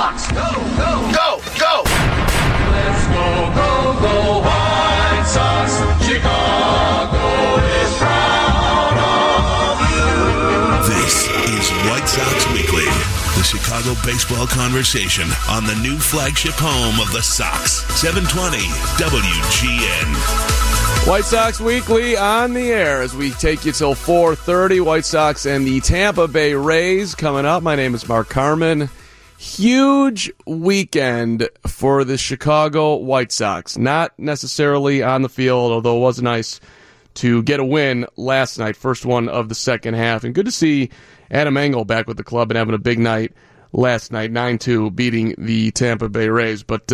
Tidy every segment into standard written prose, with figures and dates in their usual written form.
Sox. Go, go, go, go. Let's go, go, go, White Sox. Chicago is proud of you. This is White Sox Weekly, the Chicago baseball conversation on the new flagship home of the Sox, 720 WGN. White Sox Weekly on the air as we take you till 4:30. White Sox and the Tampa Bay Rays coming up. My name is Mark Carman. Huge weekend for the Chicago White Sox. Not necessarily on the field, although it was nice to get a win last night, first one of the second half. And good to see Adam Engel back with the club and having a big night last night, 9-2, beating the Tampa Bay Rays. But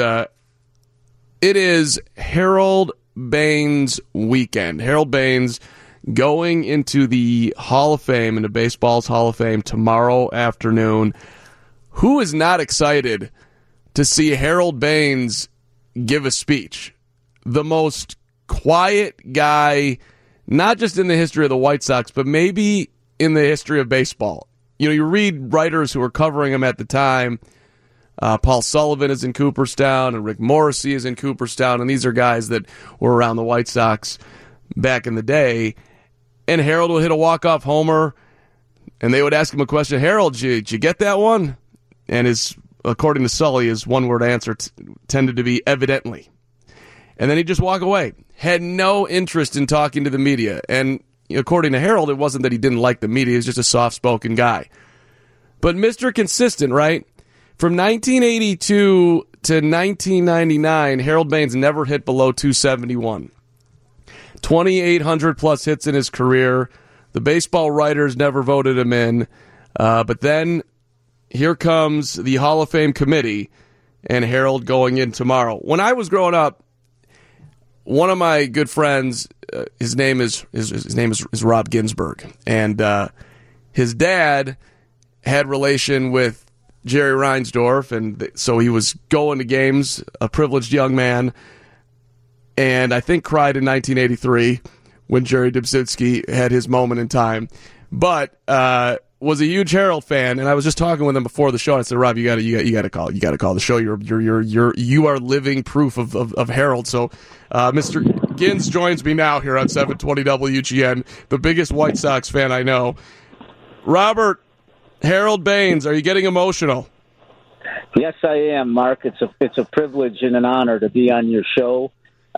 it is Harold Baines weekend. Harold Baines going into the Hall of Fame, into baseball's Hall of Fame tomorrow afternoon. Who is not excited to see Harold Baines give a speech? The most quiet guy, not just in the history of the White Sox, but maybe in the history of baseball. You know, you read writers who were covering him at the time. Paul Sullivan is in Cooperstown, and Rick Morrissey is in Cooperstown, and these are guys that were around the White Sox back in the day. And Harold would hit a walk-off homer, and they would ask him a question, Harold, did you get that one? And according to Sully, his one-word answer tended to be evidently. And then he'd just walk away. Had no interest in talking to the media. And according to Harold, it wasn't that he didn't like the media. He was just a soft-spoken guy. But Mr. Consistent, right? From 1982 to 1999, Harold Baines never hit below 271. 2,800-plus hits in his career. The baseball writers never voted him in. But then here comes the Hall of Fame committee and Harold going in tomorrow. When I was growing up, one of my good friends, his name is Rob Ginsburg, and his dad had relation with Jerry Reinsdorf, and so he was going to games, a privileged young man, and I think cried in 1983 when Jerry Dubzinski had his moment in time, but was a huge Harold fan. And I was just talking with him before the show, and I said, Rob, you got to call the show. You are living proof of Harold. So Mr. Gins joins me now here on 720 WGN, the biggest White Sox fan I know. Robert, Harold Baines, are you getting emotional? Yes, I am, Mark. It's a privilege and an honor to be on your show.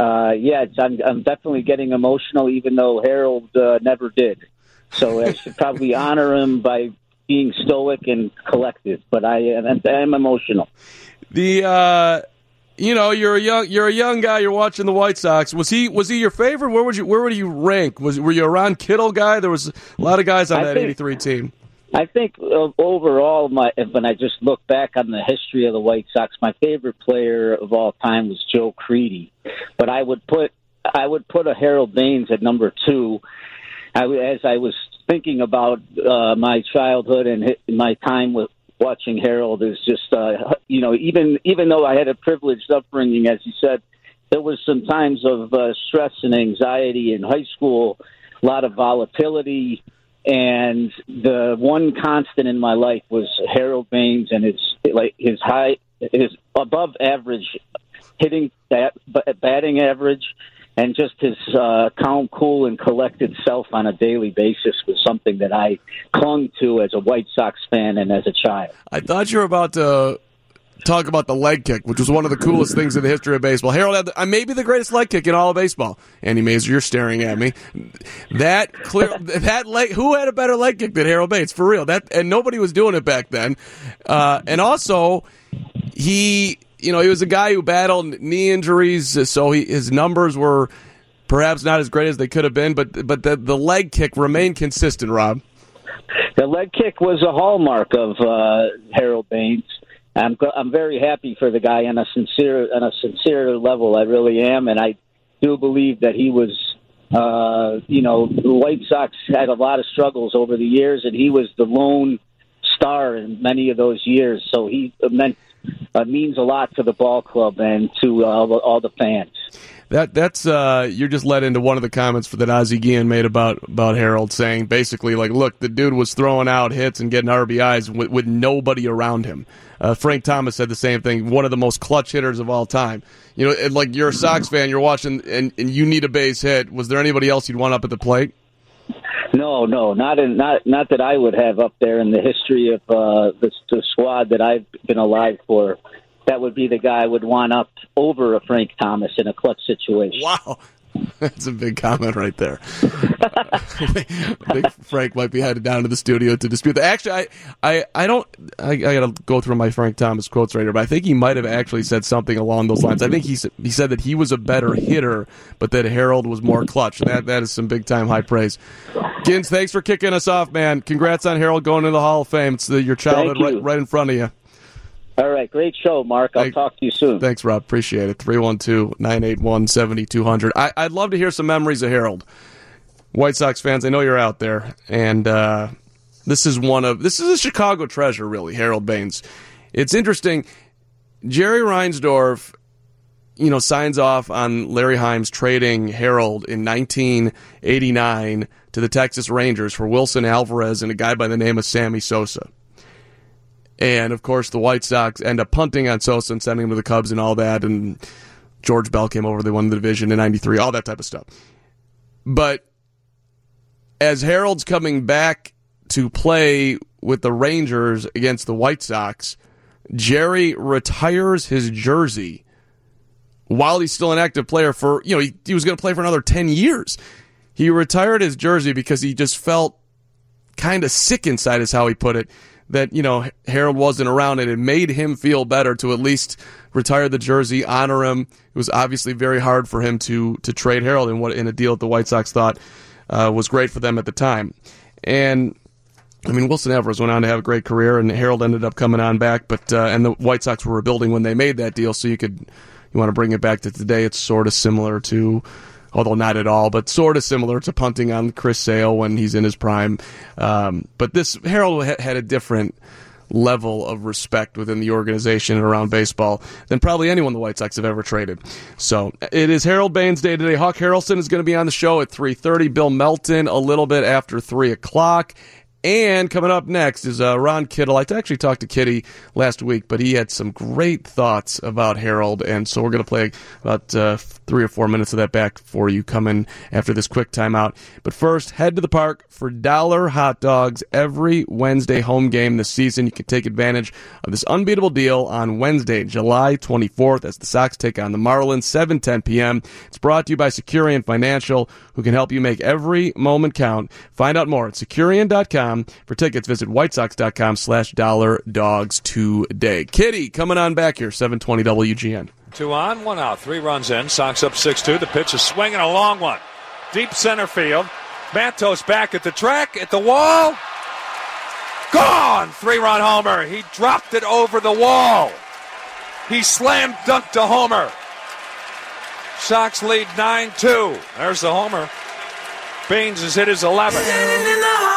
I'm definitely getting emotional, even though Harold never did. So I should probably honor him by being stoic and collected. But I am emotional. You're a young guy. You're watching the White Sox. Was he your favorite? Where would you rank? Were you a Ron Kittle guy? There was a lot of guys on that 83 team. I think overall, when I just look back on the history of the White Sox, my favorite player of all time was Joe Crede. But I would put a Harold Baines at number 2. As I was thinking about my childhood and my time with watching Harold, is just even though I had a privileged upbringing, as you said, there was some times of stress and anxiety in high school, a lot of volatility. And the one constant in my life was Harold Baines and his above average hitting, batting average, and just his calm, cool, and collected self on a daily basis was something that I clung to as a White Sox fan and as a child. I thought you were about to talk about the leg kick, which was one of the coolest things in the history of baseball. Harold had maybe the greatest leg kick in all of baseball. Andy Mazer, you're staring at me. That leg. Who had a better leg kick than Harold Baines? For real. And nobody was doing it back then. And also, he was a guy who battled knee injuries, so his numbers were perhaps not as great as they could have been. But the leg kick remained consistent. Rob, the leg kick was a hallmark of Harold Baines. I'm very happy for the guy on a sincere level. I really am, and I do believe that he was. The White Sox had a lot of struggles over the years, and he was the lone star in many of those years. So he means a lot to the ball club and to all the fans. That's you're just led into one of the comments that Ozzie Guillen made about Harold, saying basically like, look, the dude was throwing out hits and getting RBIs with nobody around him. Frank Thomas said the same thing. One of the most clutch hitters of all time. You know, like you're a Sox fan, you're watching, and you need a base hit. Was there anybody else you'd want up at the plate? No, not that I would have up there in the history of the squad that I've been alive for. That would be the guy I would want up over a Frank Thomas in a clutch situation. Wow. That's a big comment right there. I think Frank might be headed down to the studio to dispute that. Actually, I got to go through my Frank Thomas quotes right here, but I think he might have actually said something along those lines. I think he said that he was a better hitter, but that Harold was more clutch. That is some big-time high praise. Gins, thanks for kicking us off, man. Congrats on Harold going to the Hall of Fame. It's your childhood right in front of you. All right, great show, Mark. I'll talk to you soon. Thanks, Rob. Appreciate it. 312-981-7200. I'd love to hear some memories of Harold. White Sox fans, I know you're out there, and this is a Chicago treasure, really, Harold Baines. It's interesting. Jerry Reinsdorf, signs off on Larry Himes trading Harold in 1989 to the Texas Rangers for Wilson Alvarez and a guy by the name of Sammy Sosa. And, of course, the White Sox end up punting on Sosa and sending him to the Cubs and all that. And George Bell came over. They won the division in 93, all that type of stuff. But as Harold's coming back to play with the Rangers against the White Sox, Jerry retires his jersey while he's still an active player for, he was going to play for another 10 years. He retired his jersey because he just felt kind of sick inside, is how he put it, that, Harold wasn't around, and it made him feel better to at least retire the jersey, honor him. It was obviously very hard for him to trade Harold in a deal that the White Sox thought was great for them at the time. And, Wilson Alvarez went on to have a great career, and Harold ended up coming on back, but and the White Sox were rebuilding when they made that deal, so you want to bring it back to today. It's sort of similar to, although not at all, but sort of similar to punting on Chris Sale when he's in his prime. But this Harold had a different level of respect within the organization and around baseball than probably anyone the White Sox have ever traded. So it is Harold Baines Day today. Hawk Harrelson is going to be on the show at 3:30. Bill Melton a little bit after 3 o'clock. And coming up next is Ron Kittle. I actually talked to Kitty last week, but he had some great thoughts about Harold, and so we're going to play about 3 or 4 minutes of that back for you coming after this quick timeout. But first, head to the park for $1 hot dogs every Wednesday home game this season. You can take advantage of this unbeatable deal on Wednesday, July 24th, as the Sox take on the Marlins, 7:10 p.m. It's brought to you by Securian Financial, who can help you make every moment count. Find out more at Securian.com. For tickets, visit whitesox.com/$dogs today. Kitty coming on back here, 720 WGN. 2 on, 1 out, 3 runs in. Sox up 6-2. The pitch is swinging, a long one. Deep center field. Matos back at the track, at the wall. Gone! 3-run homer. He dropped it over the wall. He slam dunked to homer. Sox lead 9-2. There's the homer. Baines has hit his 11th.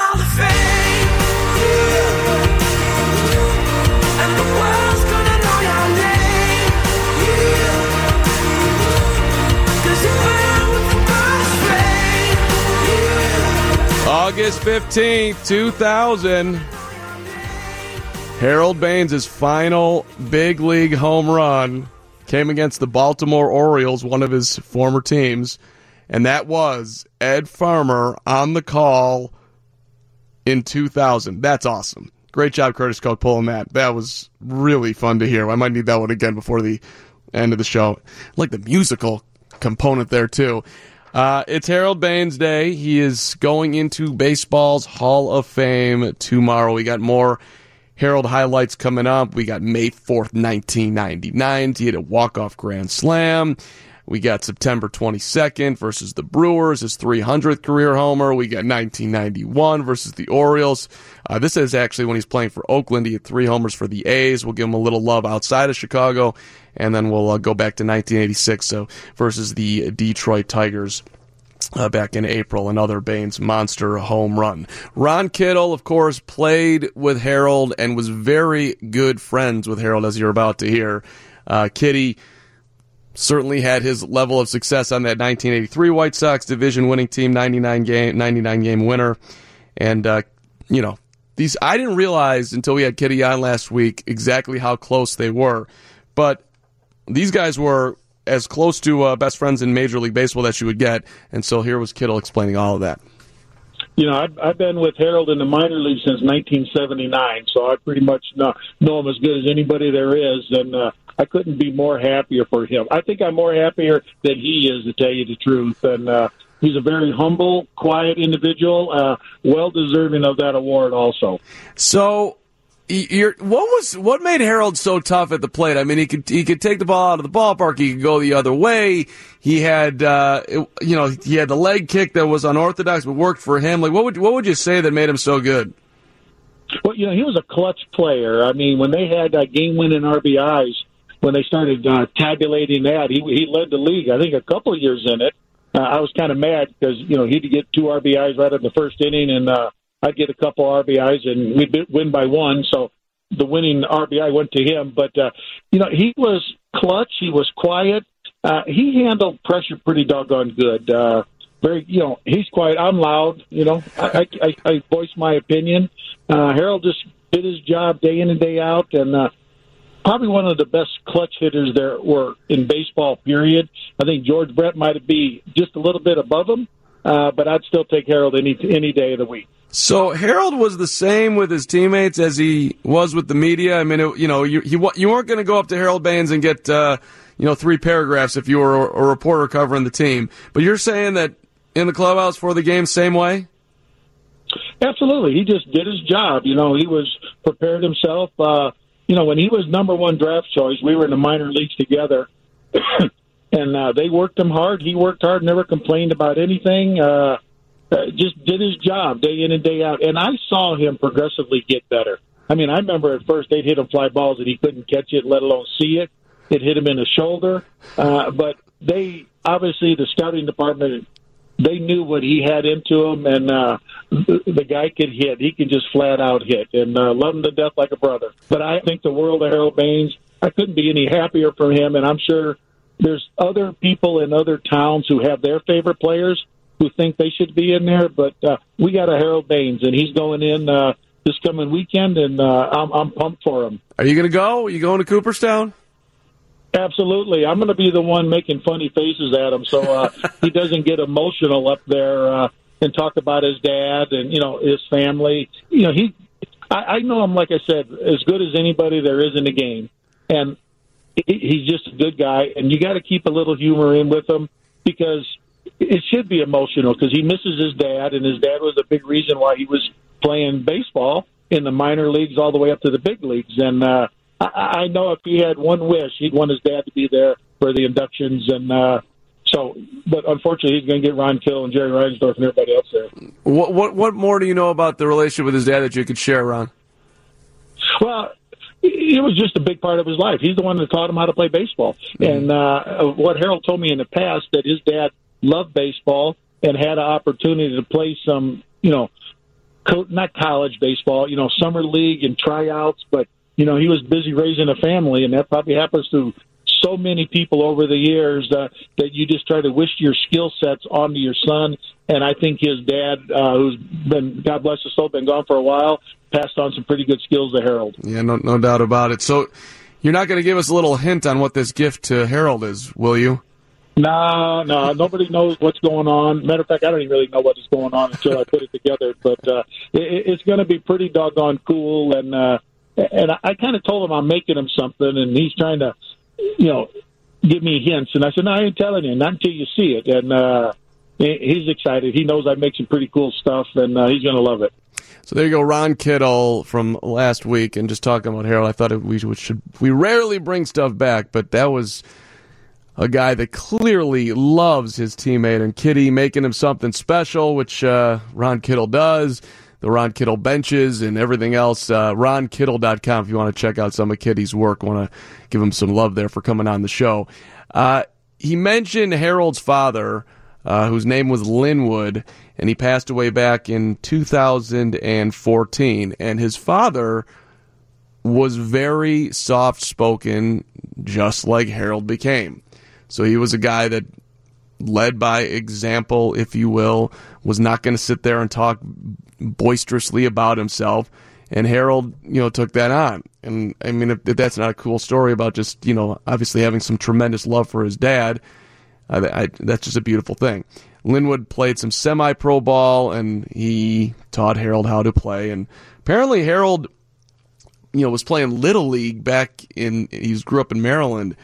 August 15th, 2000. Harold Baines' final big league home run came against the Baltimore Orioles, one of his former teams, and that was Ed Farmer on the call in 2000. That's awesome. Great job, Curtis Koch, pulling that. That was really fun to hear. I might need that one again before the end of the show. I like the musical component there, too. It's Harold Baines Day. He is going into baseball's Hall of Fame tomorrow. We got more Harold highlights coming up. We got May 4th, 1999. He hit a walk-off grand slam. We got September 22nd versus the Brewers, his 300th career homer. We got 1991 versus the Orioles. This is actually when he's playing for Oakland. He had 3 homers for the A's. We'll give him a little love outside of Chicago, and then we'll go back to 1986 versus the Detroit Tigers. Back in April, another Baines monster home run. Ron Kittle, of course, played with Harold and was very good friends with Harold, as you're about to hear. Kitty, certainly had his level of success on that 1983 White Sox division-winning team, 99 game winner. And, these I didn't realize until we had Kitty on last week exactly how close they were. But these guys were as close to best friends in Major League Baseball that you would get. And so here was Kittle explaining all of that. I've been with Harold in the minor league since 1979, so I pretty much know him as good as anybody there is, and I couldn't be more happier for him. I think I'm more happier than he is, to tell you the truth, and he's a very humble, quiet individual, well-deserving of that award also. So, what made Harold so tough at the plate? I mean, he could take the ball out of the ballpark. He could go the other way. He had he had the leg kick that was unorthodox but worked for him. Like, what would you say that made him so good? Well, he was a clutch player. I mean, when they had game-winning RBIs, when they started tabulating that, he led the league. I think a couple of years in it. I was kind of mad because he'd get 2 RBIs right in the first inning, and I'd get a couple RBIs, and we'd win by 1. So the winning RBI went to him. But he was clutch. He was quiet. He handled pressure pretty doggone good. He's quiet. I'm loud. I voice my opinion. Harold just did his job day in and day out, and probably one of the best clutch hitters there were in baseball, period. I think George Brett might be just a little bit above him, but I'd still take Harold any day of the week. So Harold was the same with his teammates as he was with the media. I mean, you weren't going to go up to Harold Baines and get 3 paragraphs if you were a reporter covering the team. But you're saying that in the clubhouse for the game, same way? Absolutely. He just did his job. He was prepared himself. When he was number 1 draft choice, we were in the minor leagues together, and they worked him hard. He worked hard, never complained about anything. Just did his job day in and day out. And I saw him progressively get better. I mean, I remember at first they'd hit him fly balls and he couldn't catch it, let alone see it. It hit him in the shoulder. But obviously the scouting department, they knew what he had into him, and the guy could hit. He could just flat out hit, and love him to death like a brother. But I think the world of Harold Baines. I couldn't be any happier for him, and I'm sure there's other people in other towns who have their favorite players who think they should be in there, but we got a Harold Baines, and he's going in this coming weekend, and I'm pumped for him. Are you going to go? Are you going to Cooperstown? Absolutely. I'm going to be the one making funny faces at him so he doesn't get emotional up there and talk about his dad and, his family. I know him, like I said, as good as anybody there is in the game, and he's just a good guy, and you got to keep a little humor in with him because it should be emotional because he misses his dad, and his dad was a big reason why he was playing baseball in the minor leagues all the way up to the big leagues. And I know if he had one wish, he'd want his dad to be there for the inductions. And but unfortunately, he's going to get Ron Kittle and Jerry Reinsdorf and everybody else there. What more do you know about the relationship with his dad that you could share, Ron? Well, it was just a big part of his life. He's the one that taught him how to play baseball. Mm-hmm. And what Harold told me in the past, that his dad loved baseball and had an opportunity to play some, not college baseball, summer league and tryouts, but, he was busy raising a family, and that probably happens to so many people over the years that you just try to wish your skill sets onto your son. And I think his dad, who's been, God bless his soul, been gone for a while, passed on some pretty good skills to Harold. Yeah, no doubt about it. So you're not going to give us a little hint on what this gift to Harold is, will you? No, nobody knows what's going on. Matter of fact, I don't even really know what is going on until I put it together. But it's going to be pretty doggone cool. And I kind of told him I'm making him something, and he's trying to, give me hints. And I said, no, I ain't telling you, not until you see it. And he's excited. He knows I make some pretty cool stuff, and he's going to love it. So there you go, Ron Kittle from last week, and just talking about Harold. I thought we rarely bring stuff back, but that was a guy that clearly loves his teammate and Kitty, making him something special, which Ron Kittle does. The Ron Kittle benches and everything else. RonKittle.com if you want to check out some of Kitty's work. Want to give him some love there for coming on the show. He mentioned Harold's father, whose name was Linwood, and he passed away back in 2014. And his father was very soft-spoken, just like Harold became. So he was a guy that led by example, if you will, was not going to sit there and talk boisterously about himself. And Harold, took that on. And I mean, if that's not a cool story about just, obviously having some tremendous love for his dad, that's just a beautiful thing. Linwood played some semi-pro ball, and he taught Harold how to play. And apparently Harold, was playing Little League he grew up in Maryland.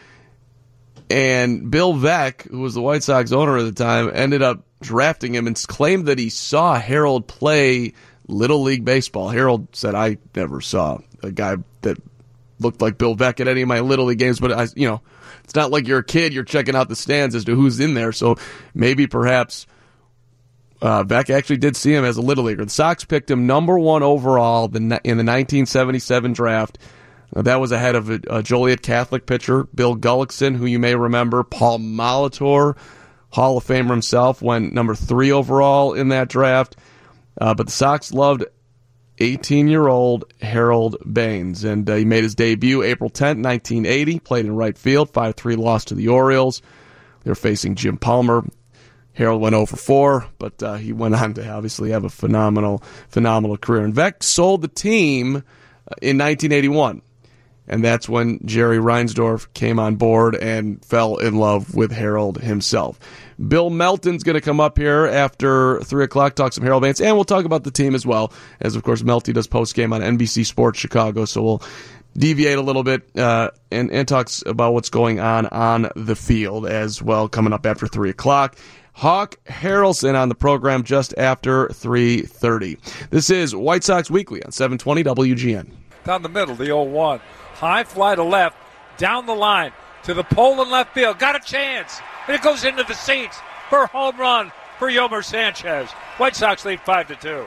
And Bill Veeck, who was the White Sox owner at the time, ended up drafting him and claimed that he saw Harold play Little League baseball. Harold said, I never saw a guy that looked like Bill Veeck at any of my Little League games, but it's not like you're a kid, you're checking out the stands as to who's in there. So maybe perhaps Veeck actually did see him as a Little Leaguer. The Sox picked him number 1 overall in the 1977 draft. That was ahead of a Joliet Catholic pitcher, Bill Gullickson, who you may remember. Paul Molitor, Hall of Famer himself, went number 3 overall in that draft. But the Sox loved 18-year-old Harold Baines, and he made his debut April 10th, 1980, played in right field, 5-3 loss to the Orioles. They were facing Jim Palmer. Harold went 0-4, but he went on to obviously have a phenomenal career. And Veeck sold the team in 1981. And that's when Jerry Reinsdorf came on board and fell in love with Harold himself. Bill Melton's going to come up here after 3 o'clock, talk some Harold Baines, and we'll talk about the team as well, as, of course, Melty does postgame on NBC Sports Chicago, so we'll deviate a little bit and talk about what's going on the field as well, coming up after 3 o'clock. Hawk Harrelson on the program just after 3:30. This is White Sox Weekly on 720 WGN. Down the middle, the 0-1. High fly to left, down the line, to the pole in left field. Got a chance. And it goes into the seats for a home run for Yomer Sanchez. White Sox lead 5-2.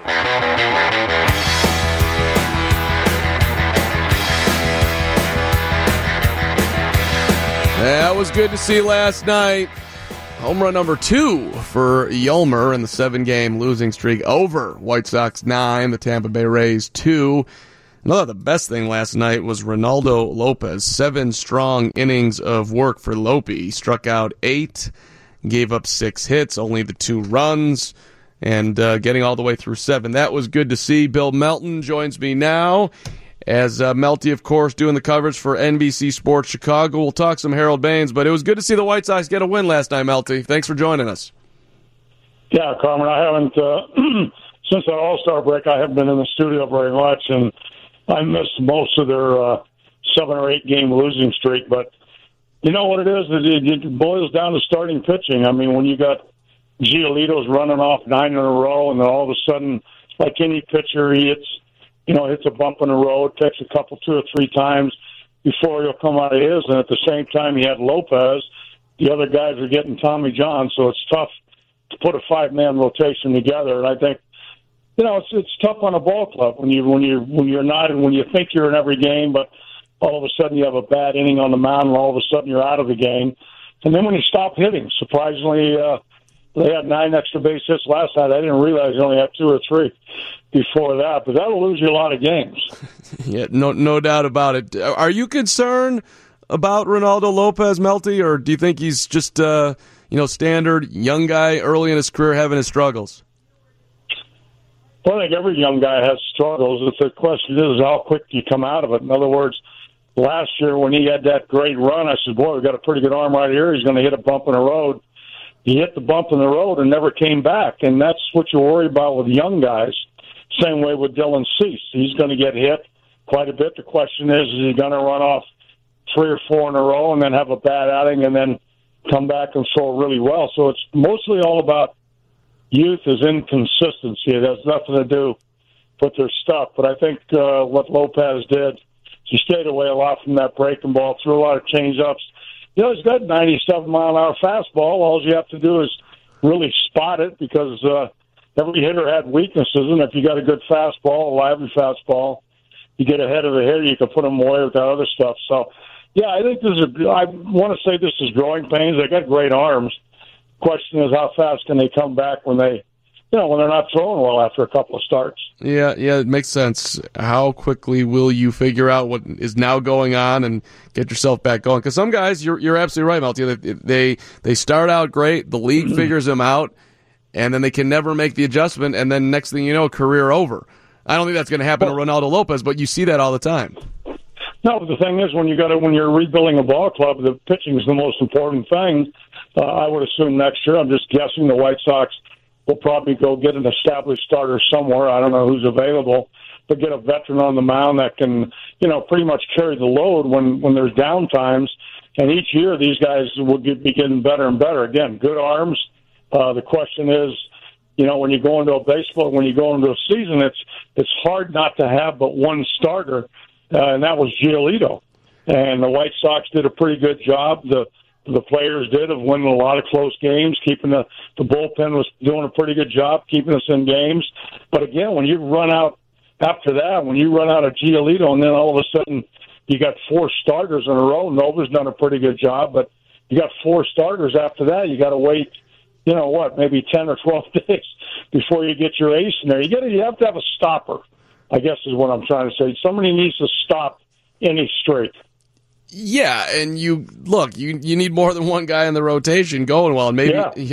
That was good to see last night. Home run number 2 for Yolmer in the 7-game losing streak over White Sox 9, the Tampa Bay Rays 2. Another the best thing last night was Ronaldo Lopez. 7 strong innings of work for Lopey. He struck out 8, gave up 6 hits, only the 2 runs, and getting all the way through 7. That was good to see. Bill Melton joins me now. As Melty, of course, doing the coverage for NBC Sports Chicago. We'll talk some Harold Baines, but it was good to see the White Sox get a win last night, Melty. Thanks for joining us. Yeah, Carmen, I haven't, since that All-Star break, I haven't been in the studio very much, and I missed most of their 7 or 8 game losing streak. But you know what it is? It boils down to starting pitching. I mean, when you got Giolito's running off 9 in a row, and then all of a sudden, like any pitcher, he hits a bump in the road, takes a couple, 2 or 3 times before he'll come out of his. And at the same time, he had Lopez. The other guys are getting Tommy John, so it's tough to put a 5-man rotation together. And I think, it's tough on a ball club when you're not, and when you think you're in every game, but all of a sudden you have a bad inning on the mound, and all of a sudden you're out of the game. And then when you stop hitting, surprisingly, they had 9 extra base hits last night. I didn't realize they only had 2 or 3 before that, but that'll lose you a lot of games. Yeah, no doubt about it. Are you concerned about Ronaldo Lopez, Melty, or do you think he's just standard young guy early in his career having his struggles? Well, I think every young guy has struggles. The question is how quick do you come out of it? In other words, last year when he had that great run, I said, boy, we've got a pretty good arm right here. He's going to hit a bump in the road. He hit the bump in the road and never came back, and that's what you worry about with young guys. Same way with Dylan Cease. He's going to get hit quite a bit. The question is he going to run off 3 or 4 in a row and then have a bad outing and then come back and throw really well? So it's mostly all about youth is inconsistency. It has nothing to do with their stuff. But I think what Lopez did, he stayed away a lot from that breaking ball, threw a lot of change-ups. He's got 97-mile-an-hour fastball. All you have to do is really spot it because every hitter had weaknesses, and if you got a good fastball, a lively fastball, you get ahead of the hitter, you can put them away with that other stuff. So, yeah, I think I want to say this is growing pains. They got great arms. Question is how fast can they come back when they when they're not throwing well after a couple of starts. Yeah, it makes sense. How quickly will you figure out what is now going on and get yourself back going? Because some guys, you're absolutely right, Melty. They start out great, the league figures them out, and then they can never make the adjustment, and then next thing you know, career over. I don't think that's going to happen to Ronaldo Lopez, but you see that all the time. No, the thing is, when you're rebuilding a ball club, the pitching is the most important thing. I would assume next year. I'm just guessing the White Sox will probably go get an established starter somewhere. I don't know who's available, but get a veteran on the mound that can, pretty much carry the load when there's down times. And each year, these guys will be getting better and better. Again, good arms. The question is, when you go into a baseball, when you go into a season, it's hard not to have but one starter, and that was Giolito. And the White Sox did a pretty good job. The players did of winning a lot of close games, keeping the bullpen was doing a pretty good job keeping us in games. But again, when you run out after that, when you run out of Giolito, and then all of a sudden you got four starters in a row, Nova's done a pretty good job, but you got four starters after that, you got to wait, maybe 10 or 12 days before you get your ace in there. You have to have a stopper, I guess is what I'm trying to say. Somebody needs to stop any streak. Yeah, and you need more than one guy in the rotation going well, and maybe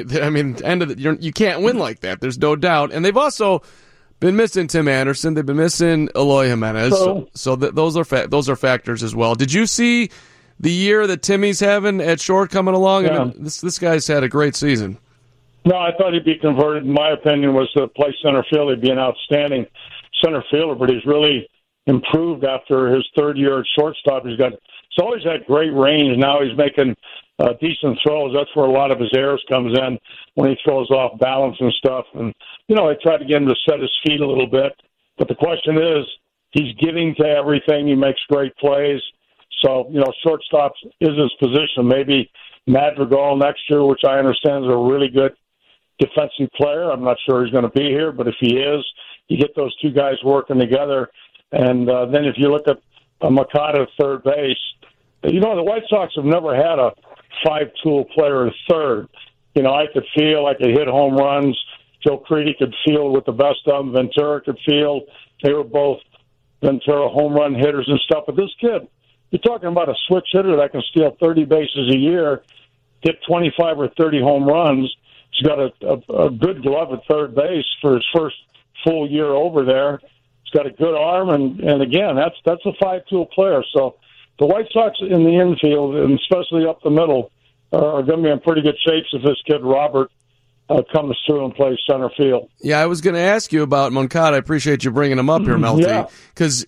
you can't win like that. There's no doubt, and they've also been missing Tim Anderson. They've been missing Eloy Jimenez, so those are factors as well. Did you see the year that Timmy's having at short coming along? Yeah. I mean, this guy's had a great season. No, I thought he'd be converted. In my opinion, was to play center field. He'd be an outstanding center fielder, but he's really improved after his third year at shortstop. He's always had great range. Now he's making decent throws. That's where a lot of his errors comes in, when he throws off balance and stuff. And, I tried to get him to set his feet a little bit. But the question is, he's getting to everything. He makes great plays. So, shortstop is his position. Maybe Madrigal next year, which I understand is a really good defensive player. I'm not sure he's going to be here, but if he is, you get those two guys working together. And then if you look at Makata at third base, the White Sox have never had a five-tool player at third. I could feel, I could hit home runs. Joe Crede could field with the best of them. Ventura could field. They were both Ventura home run hitters and stuff. But this kid, you're talking about a switch hitter that can steal 30 bases a year, hit 25 or 30 home runs. He's got a good glove at third base for his first full year over there. He's got a good arm, and again, that's a five-tool player. So the White Sox in the infield, and especially up the middle, are going to be in pretty good shape if this kid Robert comes through and plays center field. Yeah, I was going to ask you about Moncada. I appreciate you bringing him up here, Melty, because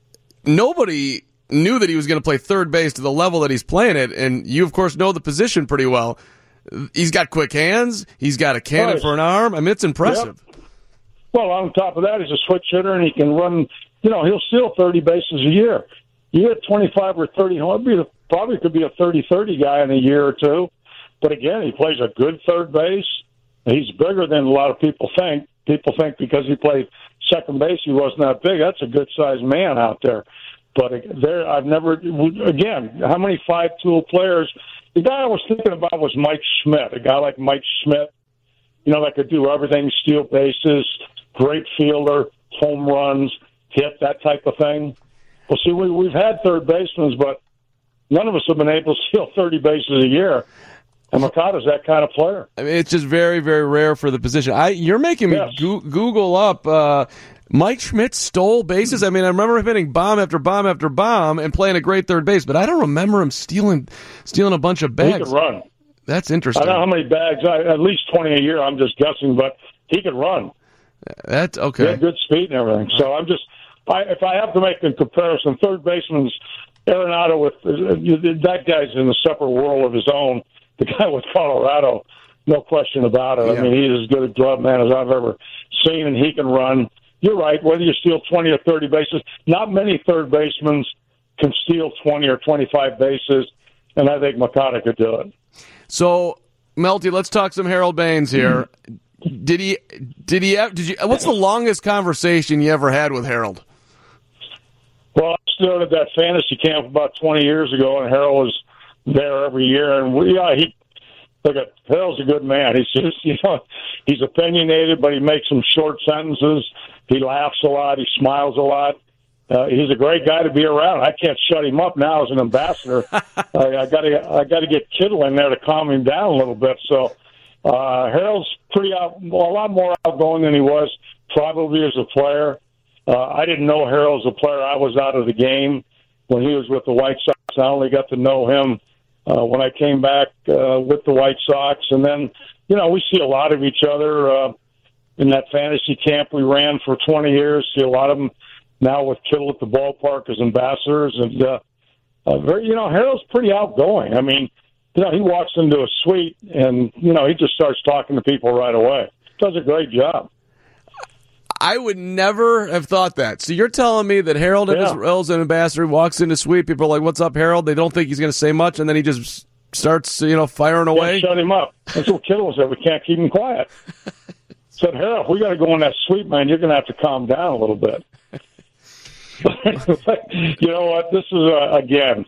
nobody knew that he was going to play third base to the level that he's playing it, and you, of course, know the position pretty well. He's got quick hands. He's got a cannon for an arm. I mean, it's impressive. Yep. Well, on top of that, he's a switch hitter, and he can run, he'll steal 30 bases a year. You hit 25 or 30 home, probably could be a 30-30 guy in a year or two. But again, he plays a good third base. He's bigger than a lot of people think. People think because he played second base, he wasn't that big. That's a good-sized man out there. But I've never, again, how many five-tool players? The guy I was thinking about was Mike Schmidt, a guy like Mike Schmidt, that could do everything, steal bases, great fielder, home runs, hit, that type of thing. Well, see, we've had third basemen, but none of us have been able to steal 30 bases a year. And Makata's that kind of player. I mean, it's just very, very rare for the position. You're making me Google up Mike Schmidt stole bases. I mean, I remember him hitting bomb after bomb after bomb and playing a great third base, but I don't remember him stealing a bunch of bags. He could run. That's interesting. I don't know how many bags, at least 20 a year, I'm just guessing, but he could run. That's okay. He had good speed and everything. So if I have to make a comparison, third baseman's Arenado that guy's in a separate world of his own. The guy with Colorado, no question about it. Yeah. I mean, he's as good a glove man as I've ever seen, and he can run. You're right. Whether you steal 20 or 30 bases, not many third basemen can steal 20 or 25 bases, and I think Makata could do it. So, Melty, let's talk some Harold Baines here. Did you? What's the longest conversation you ever had with Harold? Well, I started that fantasy camp about 20 years ago, and Harold was there every year, and Look at Harold's a good man. He's just, he's opinionated, but he makes some short sentences. He laughs a lot. He smiles a lot. He's a great guy to be around. I can't shut him up now as an ambassador. I got to get Kittle in there to calm him down a little bit. So Harold's a lot more outgoing than he was probably as a player. I didn't know Harold as a player. I was out of the game when he was with the White Sox. I only got to know him when I came back with the White Sox. And then, we see a lot of each other in that fantasy camp we ran for 20 years. See a lot of them now with Kittle at the ballpark as ambassadors. And, Harold's pretty outgoing. I mean, he walks into a suite and, he just starts talking to people right away. Does a great job. I would never have thought that. So you're telling me that Harold as an ambassador walks into suite, people are like, "What's up, Harold?" They don't think he's going to say much, and then he just starts, firing away. Shut him up. That's what Kittle said. We can't keep him quiet. Said, Harold, we got to go in that suite, man. You're going to have to calm down a little bit. You know what? This is again,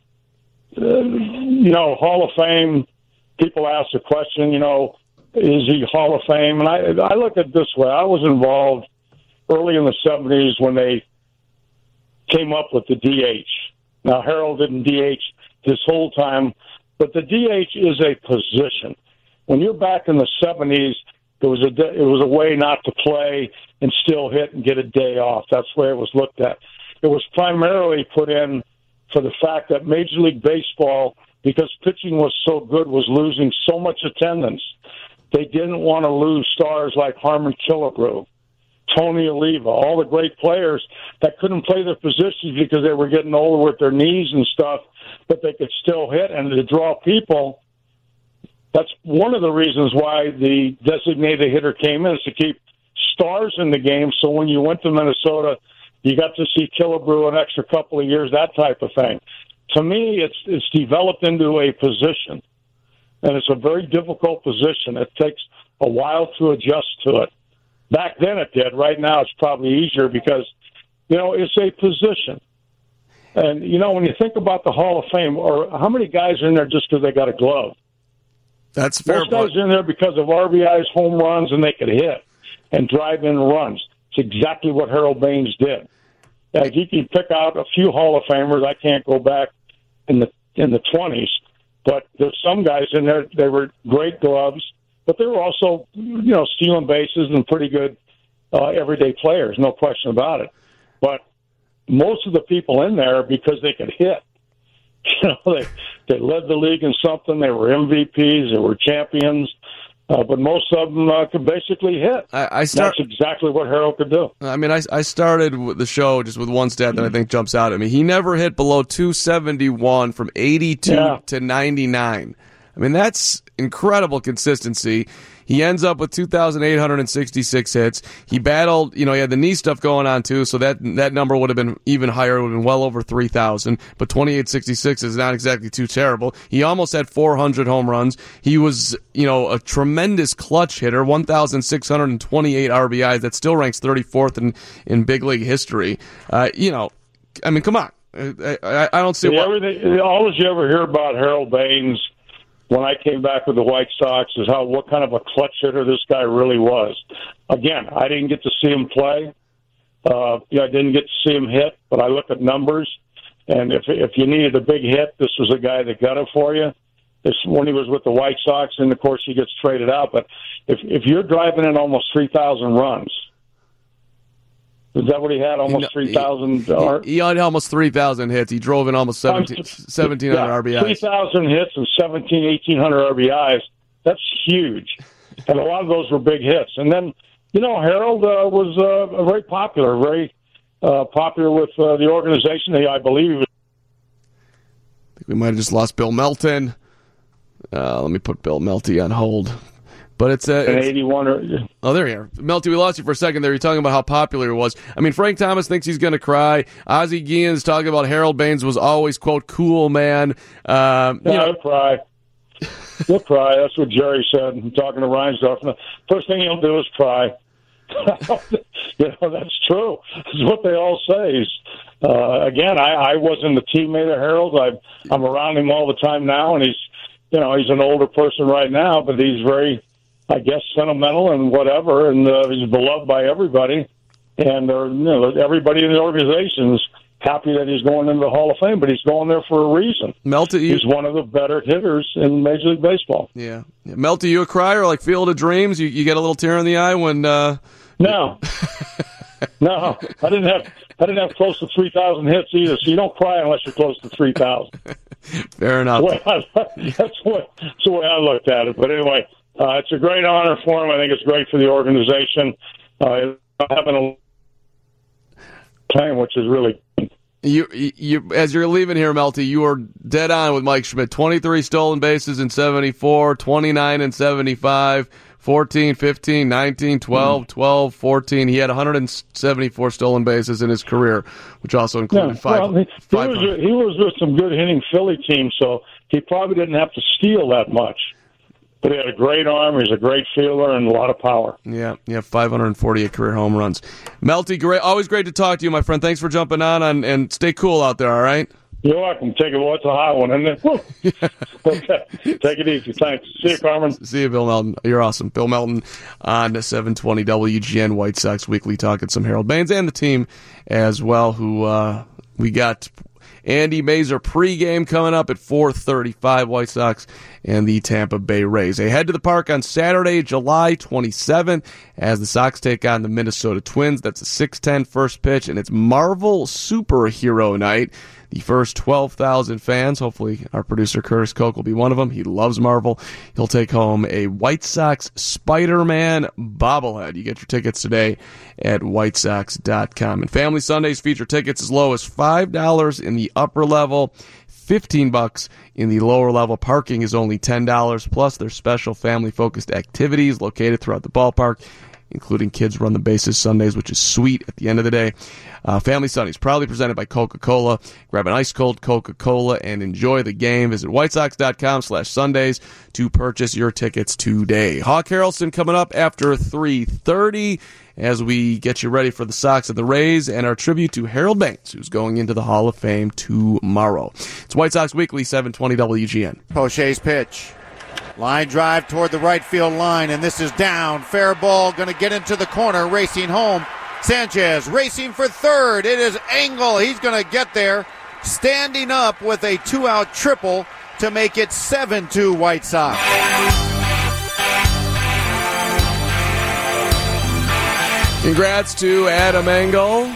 Hall of Fame. People ask the question, is he Hall of Fame? And I look at it this way. I was involved early in the 70s when they came up with the DH. Now, Harold didn't DH this whole time, but the DH is a position. When you're back in the 70s, it was a way not to play and still hit and get a day off. That's the way it was looked at. It was primarily put in for the fact that Major League Baseball, because pitching was so good, was losing so much attendance. They didn't want to lose stars like Harmon Killebrew, Tony Oliva, all the great players that couldn't play their positions because they were getting older with their knees and stuff, but they could still hit. And to draw people, that's one of the reasons why the designated hitter came in, is to keep stars in the game. So when you went to Minnesota, you got to see Killebrew an extra couple of years, that type of thing. To me, it's developed into a position, and it's a very difficult position. It takes a while to adjust to it. Back then it did. Right now it's probably easier because, it's a position. And, when you think about the Hall of Fame, or how many guys are in there just because they got a glove? That's fair. Most guys are in there because of RBIs, home runs, and they could hit and drive in runs. It's exactly what Harold Baines did. He can pick out a few Hall of Famers. I can't go back in the 20s, but there's some guys in there. They were great gloves, but they were also, stealing bases and pretty good everyday players, no question about it. But most of the people in there, because they could hit, they led the league in something. They were MVPs. They were champions. But most of them could basically hit. That's exactly what Harold could do. I mean, I started with the show just with one stat that I think jumps out at me. He never hit below 271 from 82 to 99. I mean, that's incredible consistency. He ends up with 2,866 hits. He battled, he had the knee stuff going on too, so that number would have been even higher. It would have been well over 3,000. But 2,866 is not exactly too terrible. He almost had 400 home runs. He was, a tremendous clutch hitter, 1,628 RBIs. That still ranks 34th in big league history. I mean, come on. I don't see everything. All you ever hear about Harold Baines when I came back with the White Sox is what kind of a clutch hitter this guy really was. Again, I didn't get to see him play. I didn't get to see him hit, but I look at numbers, and if you needed a big hit, this was a guy that got it for you. This when he was with the White Sox, and of course he gets traded out. But if you're driving in almost 3,000 runs, is that what he had? Almost 3,000? He had almost 3,000 hits. He drove in almost 1,700 RBIs. 3,000 hits and 1,800 RBIs. That's huge. And a lot of those were big hits. And then, Harold was very popular with the organization. I believe. I think we might have just lost Bill Melton. Let me put Bill Melty on hold. But it's an 81. Oh, there you are. Melty, we lost you for a second there. You're talking about how popular he was. I mean, Frank Thomas thinks he's going to cry. Ozzie Guillen's talking about Harold Baines was always, quote, cool, man. He'll cry. He'll cry. That's what Jerry said. I'm talking to Reinsdorf. First thing he'll do is cry. That's true. That's what they all say. Again, I wasn't a teammate of Harold's. I'm around him all the time now, and he's he's an older person right now, but he's very, I guess, sentimental and whatever, and he's beloved by everybody. And everybody in the organization is happy that he's going into the Hall of Fame, but he's going there for a reason. Melty, he's one of the better hitters in Major League Baseball. Yeah. Melty, you a crier like Field of Dreams? You get a little tear in the eye when... No. No, I didn't have close to 3,000 hits either, so you don't cry unless you're close to 3,000. Fair enough. That's the way I looked at it. But anyway, it's a great honor for him. I think it's great for the organization. Having a time, which is really you as you're leaving here, Melty, you are dead on with Mike Schmidt. 23 stolen bases in 74, 29 in 75, 14, 15, 19, 12, 12, 14. He had 174 stolen bases in his career, which also included five. He was with some good hitting Philly teams, so he probably didn't have to steal that much. But he had a great arm. He's a great fielder and a lot of power. Yeah, 548 career home runs. Melty, always great to talk to you, my friend. Thanks for jumping on, and stay cool out there, all right? You're welcome. Take it. It's a hot one, isn't it? Okay. Take it easy. Thanks. See you, Carmen. See you, Bill Melton. You're awesome. Bill Melton on 720 WGN White Sox Weekly, talking some Harold Baines and the team as well, who we got Andy Mazer pregame coming up at 4:35, White Sox and the Tampa Bay Rays. They head to the park on Saturday, July 27th, as the Sox take on the Minnesota Twins. That's a 6:10 first pitch, and it's Marvel Superhero Night. The first 12,000 fans, hopefully our producer Curtis Koch will be one of them. He loves Marvel. He'll take home a White Sox Spider-Man bobblehead. You get your tickets today at whitesox.com. And Family Sundays feature tickets as low as $5 in the upper level, $15 in the lower level. Parking is only $10, plus there's special family-focused activities located throughout the ballpark, including Kids Run the Bases Sundays, which is sweet at the end of the day. Family Sundays, proudly presented by Coca-Cola. Grab an ice-cold Coca-Cola and enjoy the game. Visit whitesox.com/Sundays to purchase your tickets today. Hawk Harrelson coming up after 3:30 as we get you ready for the Sox and the Rays and our tribute to Harold Baines, who's going into the Hall of Fame tomorrow. It's White Sox Weekly, 720 WGN. Poche's pitch. Line drive toward the right field line, and this is down. Fair ball, going to get into the corner, racing home. Sanchez racing for third. It is Engel. He's going to get there, standing up with a two-out triple to make it 7-2 White Sox. Congrats to Adam Engel.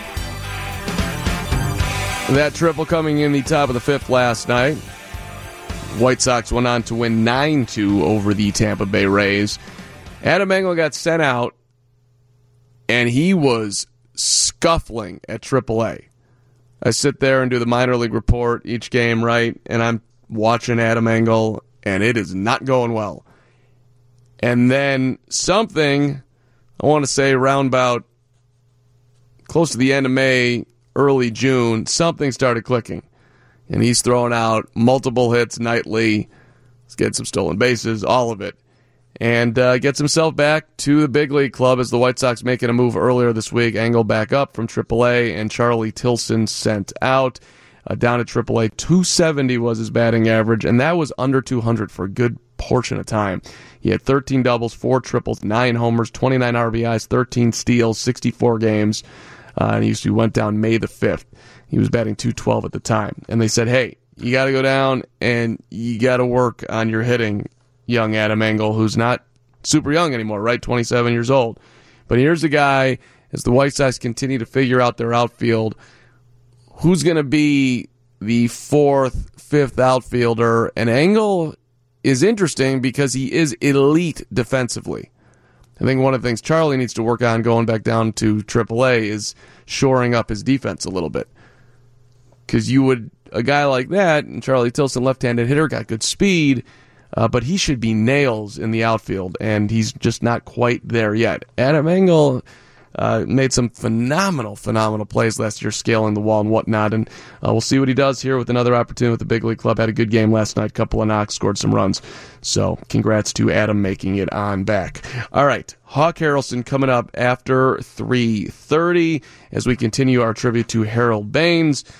That triple coming in the top of the fifth last night. White Sox went on to win 9-2 over the Tampa Bay Rays. Adam Engel got sent out, and he was scuffling at AAA. I sit there and do the minor league report each game, right? And I'm watching Adam Engel, and it is not going well. And then something, I want to say around about close to the end of May, early June, something started clicking. And he's throwing out multiple hits nightly. He's getting some stolen bases, all of it. And gets himself back to the big league club as the White Sox making a move earlier this week. Engel back up from AAA, and Charlie Tilson sent out. Down at AAA, 270 was his batting average, and that was under 200 for a good portion of time. He had 13 doubles, 4 triples, 9 homers, 29 RBIs, 13 steals, 64 games. And he went down May the 5th. He was batting .212 at the time. And they said, hey, you got to go down and you got to work on your hitting, young Adam Engel, who's not super young anymore, right? 27 years old. But here's the guy, as the White Sox continue to figure out their outfield, who's going to be the 4th, 5th outfielder. And Engel is interesting because he is elite defensively. I think one of the things Charlie needs to work on going back down to AAA is shoring up his defense a little bit. Because a guy like that, and Charlie Tilson, left-handed hitter, got good speed, but he should be nails in the outfield, and he's just not quite there yet. Adam Engel made some phenomenal plays last year, scaling the wall and whatnot, and we'll see what he does here with another opportunity with the big league club. Had a good game last night, couple of knocks, scored some runs. So congrats to Adam making it on back. All right, Hawk Harrelson coming up after 3:30 as we continue our tribute to Harold Baines.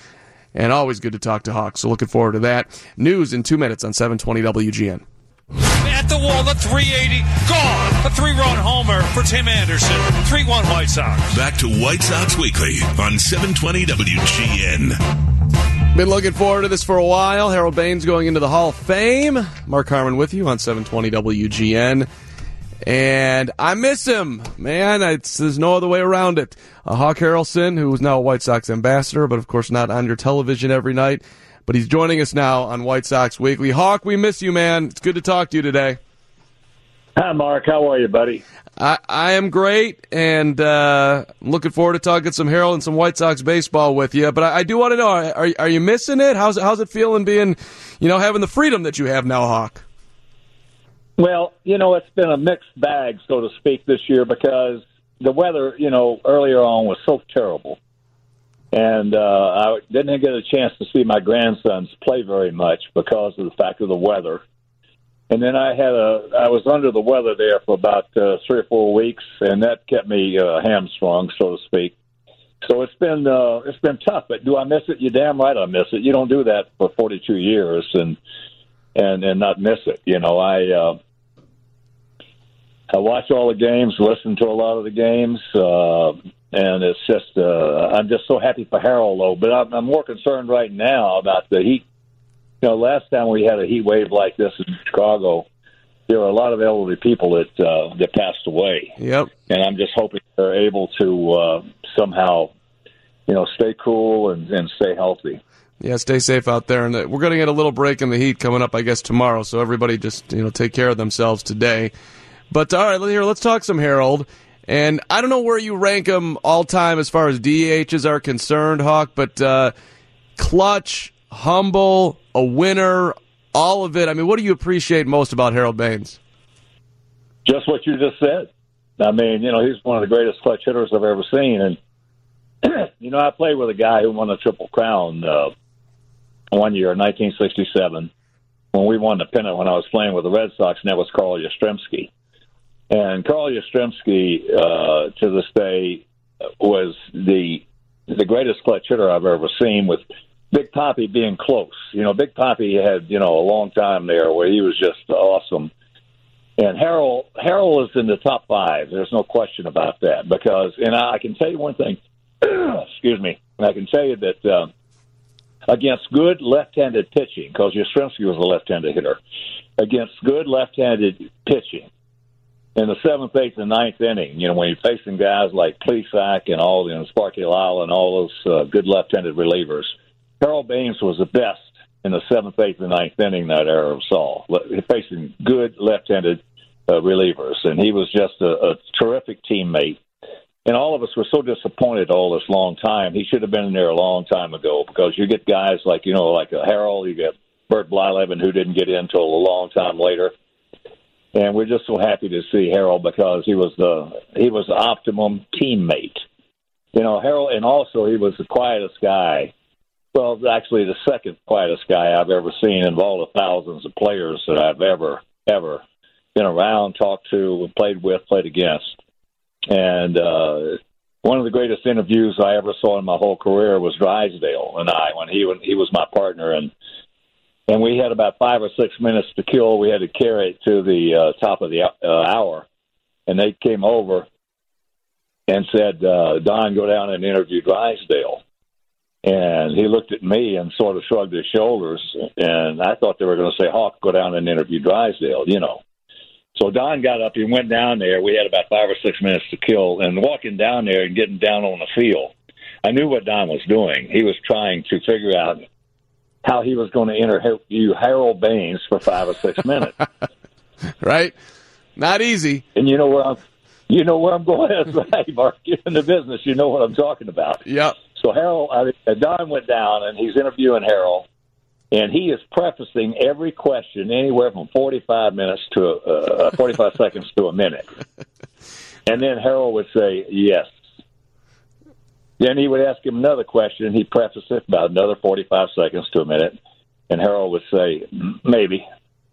and always good to talk to Hawk. So looking forward to that. News in 2 minutes on 720 WGN. At the wall, the 380, gone. A three-run homer for Tim Anderson. 3-1 White Sox. Back to White Sox Weekly on 720 WGN. Been looking forward to this for a while. Harold Baines going into the Hall of Fame. Mark Harmon with you on 720 WGN. And I miss him, man. There's no other way around it. Hawk Harrelson, who is now a White Sox ambassador, but of course not on your television every night. But he's joining us now on White Sox Weekly. Hawk, we miss you, man. It's good to talk to you today. Hi, Mark. How are you, buddy? I am great, and looking forward to talking some Harold and some White Sox baseball with you. But I do want to know, are you missing it? How's it feeling being, having the freedom that you have now, Hawk? Well, it's been a mixed bag, so to speak, this year because the weather, earlier on was so terrible. And I didn't get a chance to see my grandsons play very much because of the fact of the weather. And then I was under the weather there for about 3 or 4 weeks, and that kept me hamstrung, so to speak. So it's been tough. But do I miss it? You're damn right I miss it. You don't do that for 42 years and not miss it. I watch all the games, listen to a lot of the games. And it's just, I'm just so happy for Harold, though. But I'm more concerned right now about the heat. Last time we had a heat wave like this in Chicago, there were a lot of elderly people that passed away. Yep. And I'm just hoping they're able to somehow, stay cool and stay healthy. Yeah, stay safe out there. And we're going to get a little break in the heat coming up, I guess, tomorrow. So everybody just, take care of themselves today. But, all right, let's talk some Harold. And I don't know where you rank him all time as far as DHs are concerned, Hawk, but clutch, humble, a winner, all of it. I mean, what do you appreciate most about Harold Baines? Just what you just said. I mean, he's one of the greatest clutch hitters I've ever seen. And, I played with a guy who won the Triple Crown one year in 1967 when we won the pennant when I was playing with the Red Sox, and that was Carl Yastrzemski. And Carl Yastrzemski, to this day, was the greatest clutch hitter I've ever seen, with Big Papi being close. Big Papi had, a long time there where he was just awesome. And Harold is in the top 5. There's no question about that. Because, and I can tell you one thing, excuse me, I can tell you that against good left-handed pitching, because Yastrzemski was a left-handed hitter, against good left-handed pitching, in the 7th, 8th, and 9th inning, when you're facing guys like Plesac and all, Sparky Lyle and all those good left-handed relievers, Harold Baines was the best in the 7th, 8th, and 9th inning that I ever saw, facing good left-handed relievers. And he was just a terrific teammate. And all of us were so disappointed all this long time. He should have been in there a long time ago, because you get guys like, like a Harold, you get Bert Blyleven, who didn't get in until a long time later. And we're just so happy to see Harold, because he was the optimum teammate. Harold, and also he was the quietest guy. Well, actually the second quietest guy I've ever seen of all the thousands of players that I've ever been around, talked to, played with, played against. And one of the greatest interviews I ever saw in my whole career was Drysdale and I, when he was my partner, and we had about 5 or 6 minutes to kill. We had to carry it to the top of the hour. And they came over and said, Don, go down and interview Drysdale. And he looked at me and sort of shrugged his shoulders. And I thought they were going to say, Hawk, go down and interview Drysdale, So Don got up and went down there. We had about 5 or 6 minutes to kill. And walking down there and getting down on the field, I knew what Don was doing. He was trying to figure out how he was going to interview Harold Baines for 5 or 6 minutes. Right? Not easy. And you know where I'm going. That's right, Mark. You're in the business. You know what I'm talking about. Yep. So Don went down, and he's interviewing Harold, and he is prefacing every question anywhere from 45 seconds to a minute. And then Harold would say, yes. Then he would ask him another question, and he'd preface it about another 45 seconds to a minute, and Harold would say, maybe.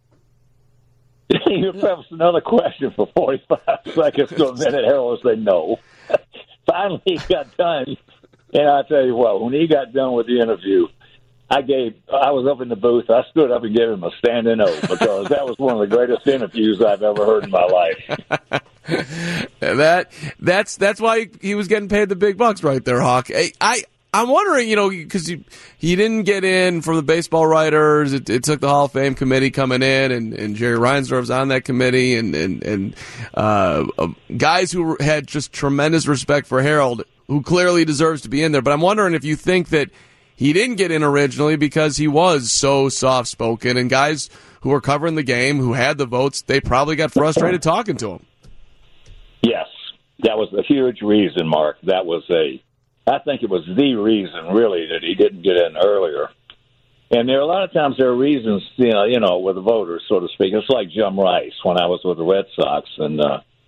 He would preface another question for 45 seconds to a minute. Harold would say, no. Finally, he got done, and I tell you what, when he got done with the interview, I was up in the booth. I stood up and gave him a standing O because that was one of the greatest interviews I've ever heard in my life. That's why he was getting paid the big bucks right there, Hawk. I'm wondering, because he didn't get in from the baseball writers. It took the Hall of Fame committee coming in, and Jerry Reinsdorf's on that committee, and guys who had just tremendous respect for Harold, who clearly deserves to be in there. But I'm wondering if you think that he didn't get in originally because he was so soft-spoken, and guys who were covering the game, who had the votes, they probably got frustrated talking to him. Yes, that was a huge reason, Mark. I think it was the reason, really, that he didn't get in earlier. And there are a lot of times there are reasons, with the voters, so to speak. It's like Jim Rice when I was with the Red Sox, and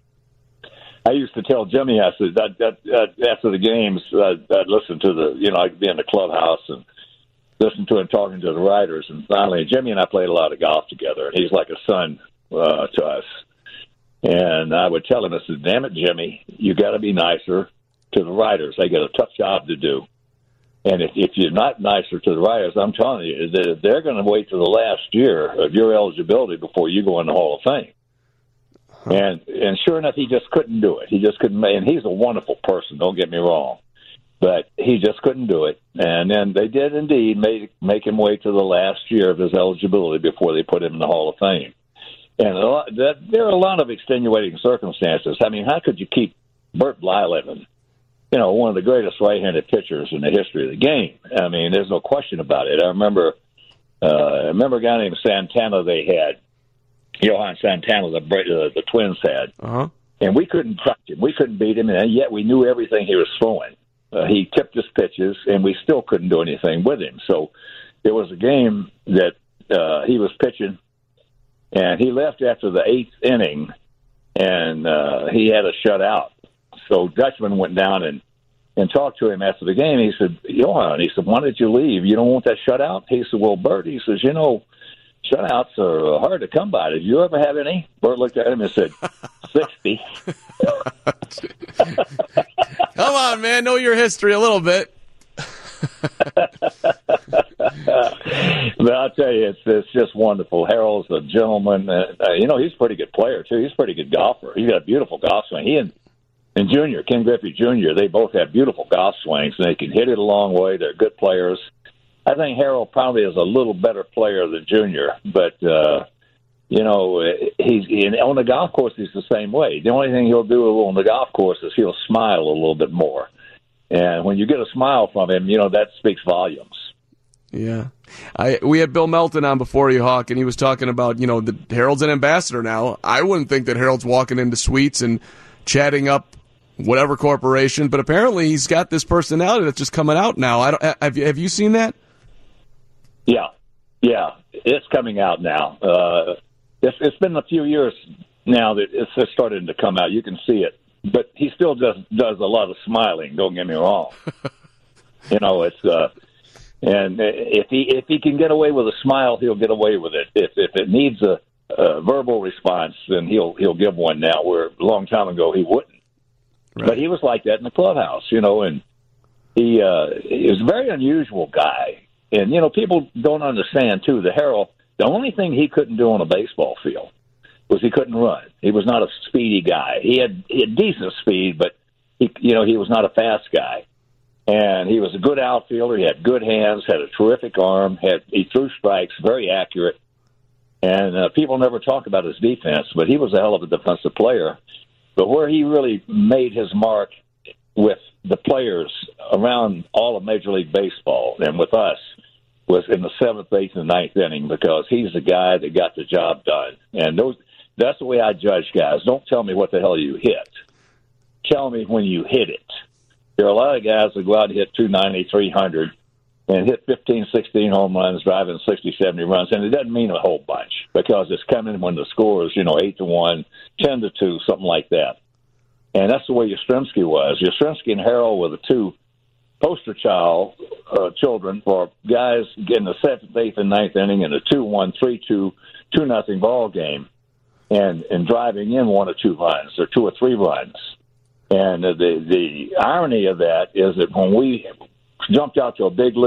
I used to tell Jimmy, I said, after the games, I'd listen to I'd be in the clubhouse and listen to him talking to the writers. And finally, Jimmy and I played a lot of golf together, and he's like a son to us. And I would tell him, I said, damn it, Jimmy, you got to be nicer to the writers. They got a tough job to do. And if you're not nicer to the writers, I'm telling you, they're going to wait till the last year of your eligibility before you go in the Hall of Fame. And sure enough, he just couldn't do it. He just couldn't. And he's a wonderful person, don't get me wrong. But he just couldn't do it. And then they did indeed make him wait till the last year of his eligibility before they put him in the Hall of Fame. And there are a lot of extenuating circumstances. I mean, how could you keep Bert Blyleven, one of the greatest right-handed pitchers in the history of the game? I mean, there's no question about it. I remember a guy named Santana they had, Johan Santana, the Twins had. Uh-huh. And we couldn't touch him. We couldn't beat him, and yet we knew everything he was throwing. He tipped his pitches, and we still couldn't do anything with him. So there was a game that he was pitching, and he left after the 8th inning, and he had a shutout. So Dutchman went down and talked to him after the game. He said, Johan, why did you leave? You don't want that shutout? He said, well, Bert, he says, shutouts are hard to come by. Did you ever have any? Bert looked at him and said, 60. Come on, man. Know your history a little bit. But I'll tell you, it's just wonderful. Harold's a gentleman. He's a pretty good player, too. He's a pretty good golfer. He's got a beautiful golf swing. He and Junior, Ken Griffey Jr., they both have beautiful golf swings, and they can hit it a long way. They're good players. I think Harold probably is a little better player than Junior, but he's on the golf course. He's the same way. The only thing he'll do on the golf course is he'll smile a little bit more, and when you get a smile from him, that speaks volumes. Yeah, we had Bill Melton on before you, Hawk, and he was talking about that Harold's an ambassador now. I wouldn't think that Harold's walking into suites and chatting up whatever corporation, but apparently he's got this personality that's just coming out now. Have you seen that? Yeah, it's coming out now. It's been a few years now that it's just starting to come out. You can see it, but he still does a lot of smiling. Don't get me wrong. It's and if he can get away with a smile, he'll get away with it. If it needs a verbal response, then he'll give one now. Where a long time ago he wouldn't. Right. But he was like that in the clubhouse, and he was a very unusual guy. And, people don't understand, too, that Harold, the only thing he couldn't do on a baseball field was he couldn't run. He was not a speedy guy. He had decent speed, but, he was not a fast guy. And he was a good outfielder. He had good hands, had a terrific arm. He threw strikes, very accurate. And people never talk about his defense, but he was a hell of a defensive player. But where he really made his mark with the players around all of Major League Baseball and with us was in the 7th, 8th, and 9th inning, because he's the guy that got the job done. And that's the way I judge guys. Don't tell me what the hell you hit. Tell me when you hit it. There are a lot of guys that go out and hit 290, 300, and hit 15, 16 home runs, driving 60, 70 runs, and it doesn't mean a whole bunch because it's coming when the score is, 8-1, 10-2, something like that. And that's the way Yastrzemski was. Yastrzemski and Harold were the two poster children for guys getting the 7th, 8th, and 9th inning in a 2-1, 3-2, 2-0 ball game and driving in 1 or 2 runs or 2 or 3 runs. And the irony of that is that when we jumped out to a big lead,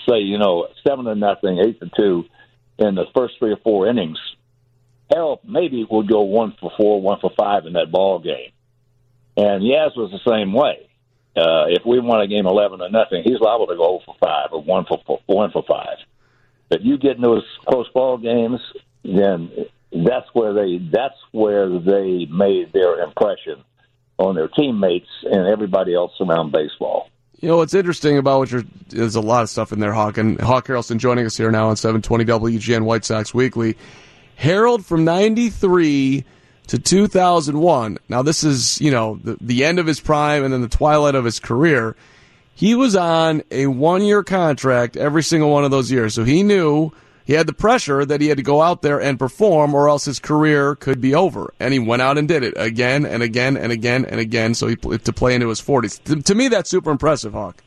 say, 7-0, 8-2 in the first 3 or 4 innings, Harold maybe would go 1 for 4, 1 for 5 in that ball game. And Yaz was the same way. If we won a game 11-0, he's liable to go 0 for 5 or 1 for 5. But you get into those close ball games, then that's where they made their impression on their teammates and everybody else around baseball. What's interesting about there's a lot of stuff in there, Hawk. And Hawk Harrelson joining us here now on 720 WGN White Sox Weekly. Harold from 93 to 2001. Now, this is, the end of his prime and then the twilight of his career. He was on a 1-year contract every single one of those years. So he knew he had the pressure that he had to go out there and perform or else his career could be over. And he went out and did it again and again and again and again to play into his 40s. To me, that's super impressive, Hawk.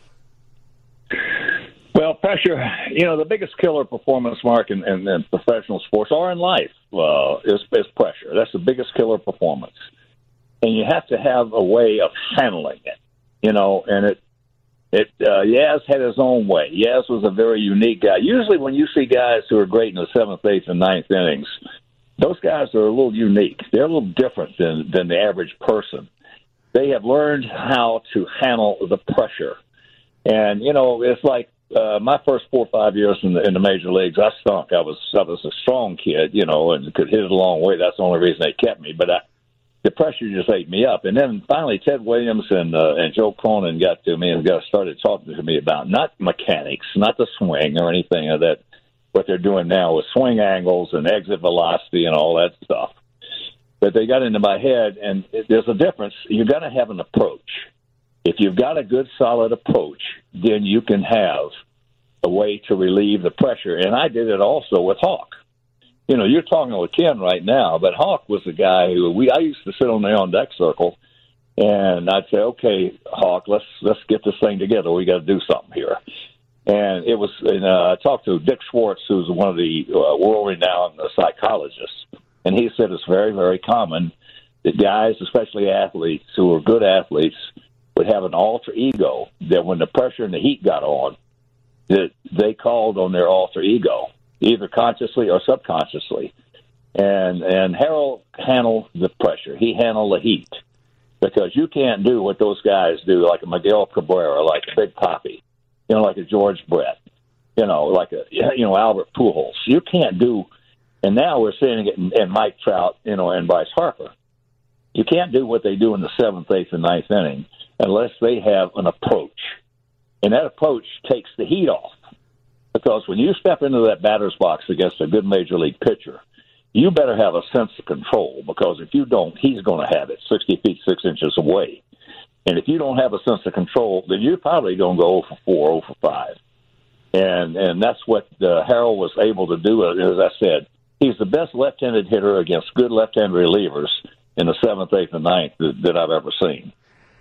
Well, pressure, the biggest killer performance, Mark, in professional sports or in life is pressure. That's the biggest killer performance. And you have to have a way of handling it, and Yaz had his own way. Yaz was a very unique guy. Usually when you see guys who are great in the 7th, 8th, and 9th innings, those guys are a little unique. They're a little different than the average person. They have learned how to handle the pressure. And, it's like my first 4 or 5 years in the major leagues, I stunk. I was a strong kid, and could hit it a long way. That's the only reason they kept me. But the pressure just ate me up. And then finally Ted Williams and Joe Cronin got to me and started talking to me about not mechanics, not the swing or anything of that, what they're doing now with swing angles and exit velocity and all that stuff. But they got into my head, and there's a difference. You've got to have an approach. If you've got a good, solid approach, then you can have a way to relieve the pressure. And I did it also with Hawk. You're talking with Ken right now, but Hawk was the guy I used to sit on the on-deck circle, and I'd say, okay, Hawk, let's get this thing together. We got to do something here. And I talked to Dick Schwartz, who's one of the world-renowned psychologists, and he said it's very, very common that guys, especially athletes who are good athletes, would have an alter ego that when the pressure and the heat got on, that they called on their alter ego, either consciously or subconsciously. And Harold handled the pressure. He handled the heat. Because you can't do what those guys do, like a Miguel Cabrera, like a Big Papi, like a George Brett, like a Albert Pujols. You can't do, and now we're seeing it in Mike Trout, and Bryce Harper. You can't do what they do in the 7th, 8th, and 9th inning unless they have an approach. And that approach takes the heat off. Because when you step into that batter's box against a good major league pitcher, you better have a sense of control, because if you don't, he's going to have it 60 feet, 6 inches away. And if you don't have a sense of control, then you're probably going to go 0 for 4, 0 for 5. And that's what Harold was able to do. As I said, he's the best left-handed hitter against good left-handed relievers in the 7th, 8th, and 9th that I've ever seen.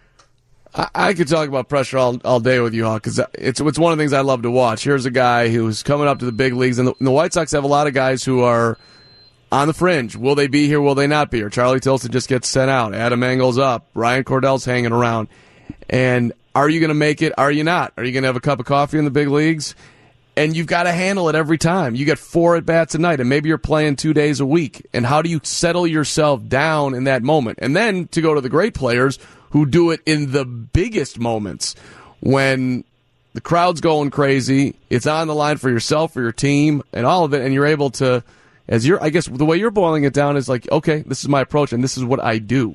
I could talk about pressure all day with you, Hawk, because it's one of the things I love to watch. Here's a guy who's coming up to the big leagues, and the White Sox have a lot of guys who are on the fringe. Will they be here? Will they not be here? Charlie Tilson just gets sent out. Adam Engel's up. Ryan Cordell's hanging around. And are you going to make it? Are you not? Are you going to have a cup of coffee in the big leagues? And you've got to handle it every time. You get 4 at-bats a night, and maybe you're playing 2 days a week. And how do you settle yourself down in that moment? And then to go to the great players who do it in the biggest moments when the crowd's going crazy, it's on the line for yourself, for your team, and all of it, and you're able to, I guess the way you're boiling it down is like, okay, this is my approach, and this is what I do.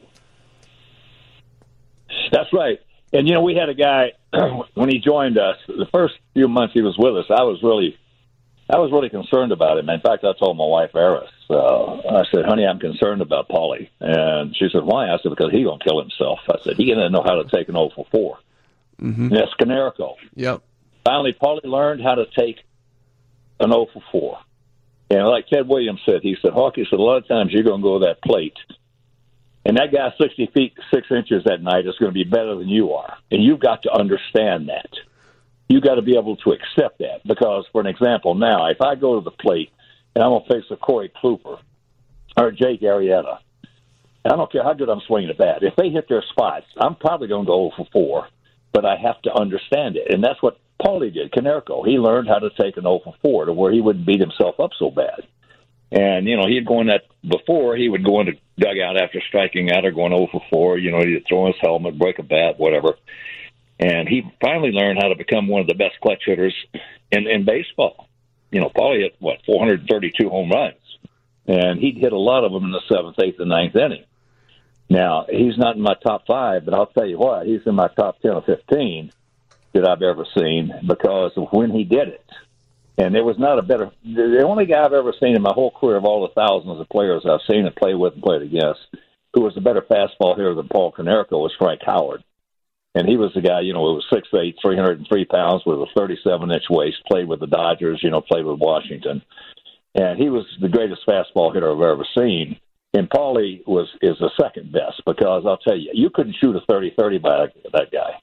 That's right. And, we had a guy, when he joined us, the first few months he was with us, I was really concerned about him. In fact, I told my wife, Eris, I said, honey, I'm concerned about Paulie. And she said, why? I said, because he's going to kill himself. I said, he doesn't know how to take an 0 for 4. Mm-hmm. And that's Canerico. Yep. Finally, Paulie learned how to take an 0 for 4. And like Ted Williams said, he said, Hawk, he said, a lot of times you're going to go to that plate, and that guy 60 feet, 6 inches that night is going to be better than you are. And you've got to understand that. You've got to be able to accept that. Because, for an example, now, if I go to the plate and I'm going to face a Corey Kluber or Jake Arrieta, I don't care how good I'm swinging the bat. If they hit their spots, I'm probably going to go 0 for 4, but I have to understand it. And that's what Paulie did, Konerko. He learned how to take an 0 for 4 to where he wouldn't beat himself up so bad. And, he'd go in that before, he would go into dugout after striking out or going 0 for 4, he'd throw his helmet, break a bat, whatever. And he finally learned how to become one of the best clutch hitters in baseball. Paulie hit, 432 home runs. And he'd hit a lot of them in the 7th, 8th, and 9th inning. Now, he's not in my top 5, but I'll tell you what, he's in my top 10 or 15 that I've ever seen because of when he did it. And there was not a better – the only guy I've ever seen in my whole career of all the thousands of players I've seen and played with and played against who was a better fastball hitter than Paul Konerko was Frank Howard. And he was the guy, who was 6'8", 303 pounds with a 37-inch waist, played with the Dodgers, played with Washington. And he was the greatest fastball hitter I've ever seen. And Paulie is the second best because I'll tell you, you couldn't shoot a 30-30 by that guy.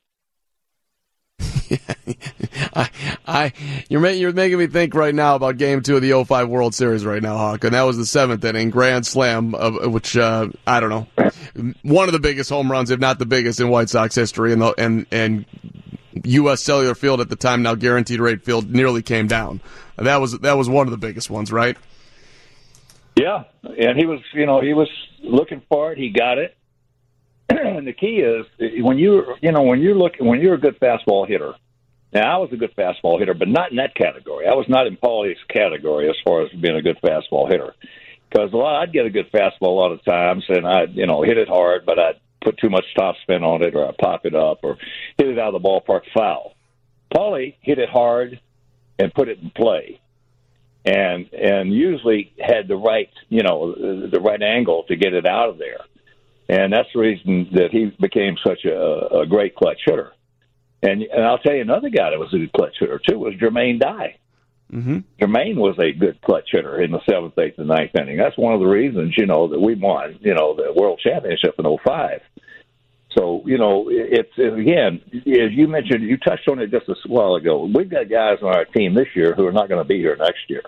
You're making me think right now about Game 2 of the 05 World Series right now, Hawk, and that was the 7th inning grand slam, which I don't know, one of the biggest home runs, if not the biggest, in White Sox history, and U.S. Cellular Field at the time, now Guaranteed Rate Field, nearly came down. That was one of the biggest ones, right? Yeah, and he was looking for it. He got it. And the key is when you're a good fastball hitter. Now I was a good fastball hitter, but not in that category. I was not in Paulie's category as far as being a good fastball hitter, because I'd get a good fastball a lot of times, and I'd hit it hard, but I'd put too much topspin on it, or I'd pop it up, or hit it out of the ballpark foul. Paulie hit it hard and put it in play, and usually had the right angle to get it out of there. And that's the reason that he became such a great clutch hitter. And I'll tell you another guy that was a good clutch hitter, too, was Jermaine Dye. Mm-hmm. Jermaine was a good clutch hitter in the 7th, 8th, and 9th inning. That's one of the reasons, that we won, the World Championship in 05. So, it's, again, as you mentioned, you touched on it just a while ago. We've got guys on our team this year who are not going to be here next year.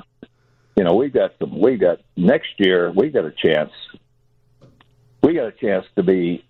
Next year, we got a chance. We got a chance to be,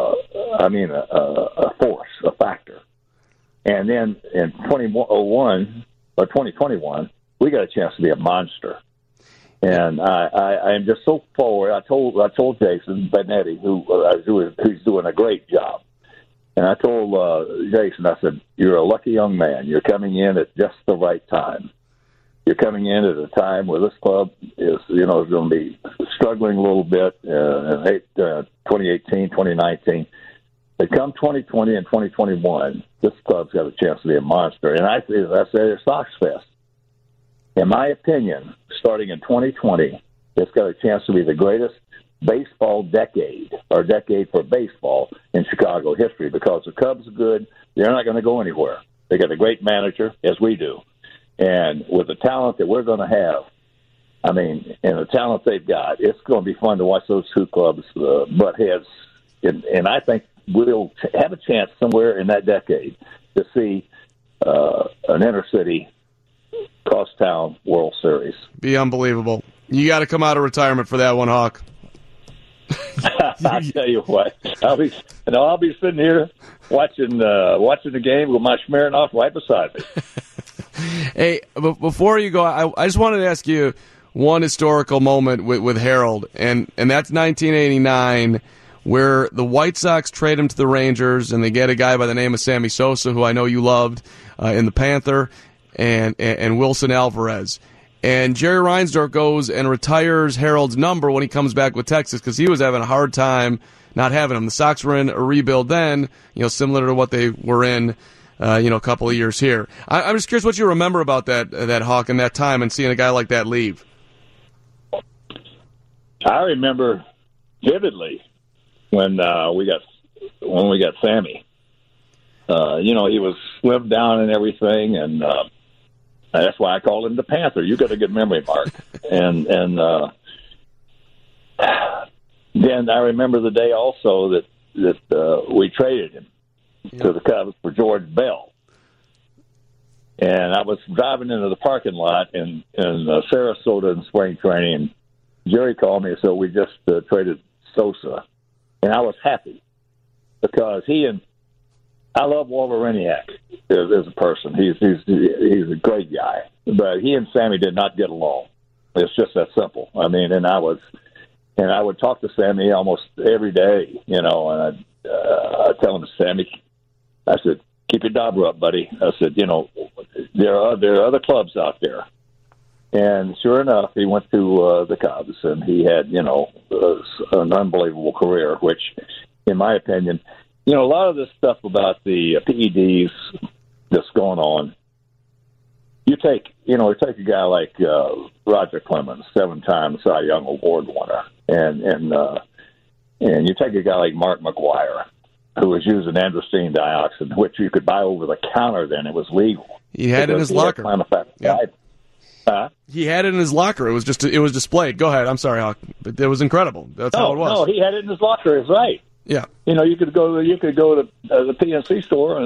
a force, a factor. And then in 2001 or 2021, we got a chance to be a monster. And I am just so forward. I told Jason Benetti, who's doing a great job. And I told Jason, I said, you're a lucky young man. You're coming in at just the right time. You're coming in at a time where this club is going to be struggling a little bit in 2018, 2019. But come 2020 and 2021, this club's got a chance to be a monster. And I say it's Sox Fest. In my opinion, starting in 2020, it's got a chance to be the greatest baseball decade, or decade for baseball in Chicago history, because the Cubs are good. They're not going to go anywhere. They got a great manager, as we do. And with the talent that we're going to have, and the talent they've got, it's going to be fun to watch those two clubs butt heads. And I think we'll have a chance somewhere in that decade to see an inner-city crosstown World Series. Be unbelievable. You got to come out of retirement for that one, Hawk. I'll tell you what. I'll be sitting here watching the game with my Smirnoff right beside me. Hey, before you go, I just wanted to ask you one historical moment with Harold, and that's 1989, where the White Sox trade him to the Rangers, and they get a guy by the name of Sammy Sosa, who I know you loved, in the Panther, and Wilson Alvarez. And Jerry Reinsdorf goes and retires Harold's number when he comes back with Texas, because he was having a hard time not having him. The Sox were in a rebuild then, similar to what they were in a couple of years here. I'm just curious what you remember about that Hawk and that time and seeing a guy like that leave. I remember vividly when we got Sammy. He was slimmed down and everything, and that's why I called him the Panther. You got a good memory, Mark. and then I remember the day also that we traded him to the Cubs for George Bell. And I was driving into the parking lot in Sarasota in spring training, and Jerry called me and said, we just traded Sosa. And I was happy because he and I love Walter Reniak as a person. He's a great guy, but he and Sammy did not get along. It's just that simple. I mean, and I would talk to Sammy almost every day, and I'd tell him, Sammy, I said, keep your dauber up, buddy. I said, there are other clubs out there. And sure enough, he went to the Cubs, and he had, an unbelievable career, which, in my opinion, a lot of this stuff about the PEDs that's going on, you take a guy like Roger Clemens, 7-time Cy Young Award winner, and you take a guy like Mark McGwire, who was using androstenedione dioxin, which you could buy over the counter then. It was legal. He had it in his locker. He had it in his locker. It was displayed. Go ahead. I'm sorry, Hawk, but it was incredible. That's how it was. No, he had it in his locker. It's right. Yeah. You could go to the PNC store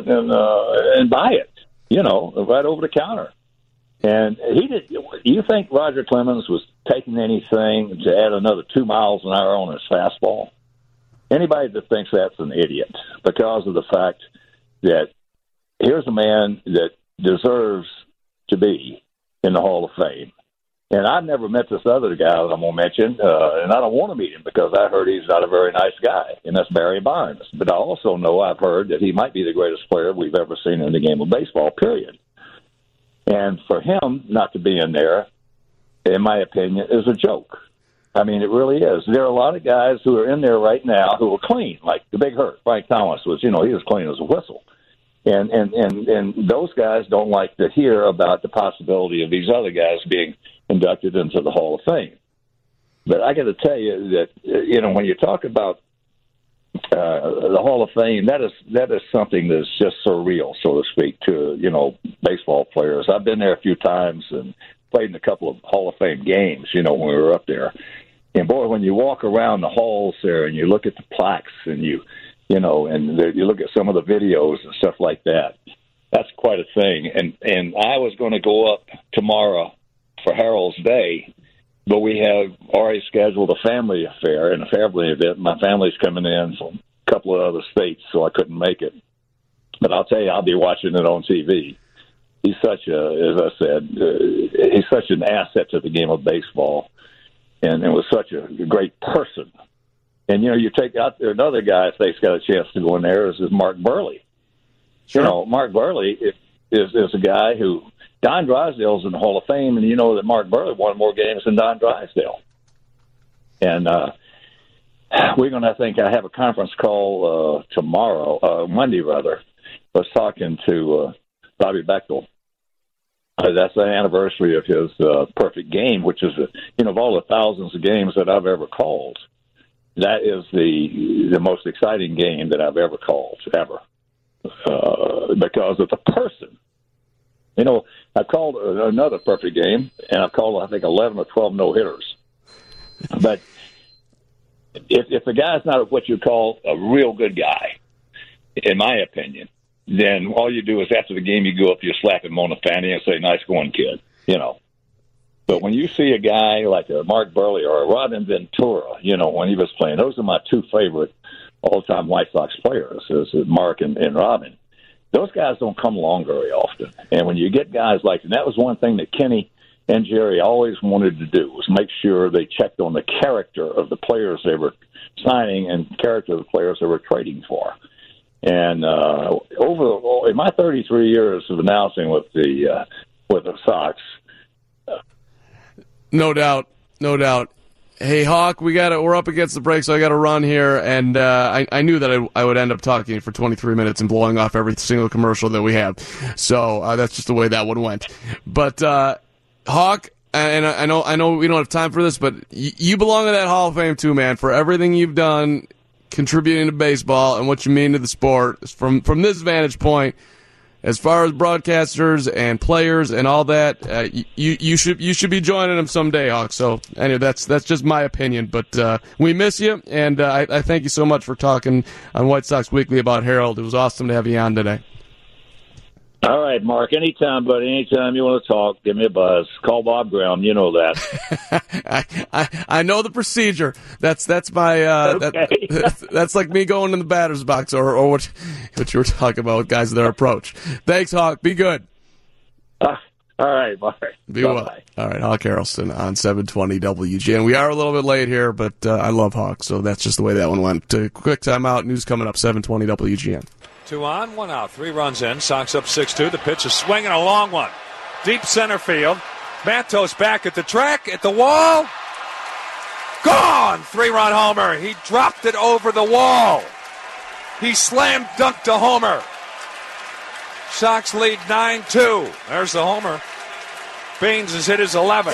and buy it. Right over the counter. And he did. You think Roger Clemens was taking anything to add another 2 miles an hour on his fastball? Anybody that thinks that's an idiot, because of the fact that here's a man that deserves to be in the Hall of Fame. And I've never met this other guy that I'm going to mention, and I don't want to meet him because I heard he's not a very nice guy, and that's Barry Bonds. But I also know I've heard that he might be the greatest player we've ever seen in the game of baseball, period. And for him not to be in there, in my opinion, is a joke. I mean, it really is. There are a lot of guys who are in there right now who are clean, like the Big Hurt. Frank Thomas was, he was clean as a whistle. And those guys don't like to hear about the possibility of these other guys being inducted into the Hall of Fame. But I got to tell you that, when you talk about the Hall of Fame, that is something that's just surreal, so to speak, to, baseball players. I've been there a few times and played in a couple of Hall of Fame games, when we were up there. And, boy, when you walk around the halls there and you look at the plaques and you look at some of the videos and stuff like that, that's quite a thing. And I was going to go up tomorrow for Harold's Day, but we have already scheduled a family affair and a family event. My family's coming in from a couple of other states, so I couldn't make it. But I'll tell you, I'll be watching it on TV. He's such as I said, he's such an asset to the game of baseball, and was such a great person. And, you take out there another guy, if they've got a chance to go in there, is Mark Burley. Sure. Mark Burley is a guy who, Don Drysdale's in the Hall of Fame, and you know that Mark Burley won more games than Don Drysdale. And we're going to, I think, have a conference call Monday rather. I was talking to Bobby Bechtel. That's the anniversary of his perfect game, which is, of all the thousands of games that I've ever called, that is the most exciting game that I've ever called, ever, because of the person. I called another perfect game, and I've called, I think, 11 or 12 no-hitters. But if the guy's not what you call a real good guy, in my opinion, then all you do is after the game you go up, you slap him on the fanny and say, nice going, kid, But when you see a guy like a Mark Burley or a Robin Ventura, when he was playing, those are my two favorite all-time White Sox players, is Mark and Robin. Those guys don't come along very often. And when you get guys like, and that was one thing that Kenny and Jerry always wanted to do, was make sure they checked on the character of the players they were signing and character of the players they were trading for. And in my 33 years of announcing with the Sox, no doubt. Hey, Hawk, we're up against the break, so I got to run here. And I knew that I would end up talking for 23 minutes and blowing off every single commercial that we have. So that's just the way that one went. But Hawk, and I know we don't have time for this, but you belong in that Hall of Fame too, man, for everything you've done, contributing to baseball and what you mean to the sport. From this vantage point, as far as broadcasters and players and all that, you should be joining them someday, Hawk. So anyway, that's just my opinion. But we miss you, and I thank you so much for talking on White Sox Weekly about Harold. It was awesome to have you on today. All right, Mark. Anytime, buddy. Anytime you want to talk, give me a buzz. Call Bob Graham. You know that. I know the procedure. That's my Okay. that's like me going in the batter's box or what you were talking about with guys in their approach. Thanks, Hawk. Be good. All right, Mark. Be well. All right, Hawk Harrelson on 720 WGN. We are a little bit late here, but I love Hawk, so that's just the way that one went. Quick timeout. News coming up. 720 WGN. 2 on, 1 out. 3 runs in. Sox up 6-2. The pitch is swinging a long one. Deep center field. Matos back at the track, at the wall. Gone! 3-run homer. He dropped it over the wall. He slam dunked a homer. Sox lead 9-2. There's the homer. Baines has hit his 11th.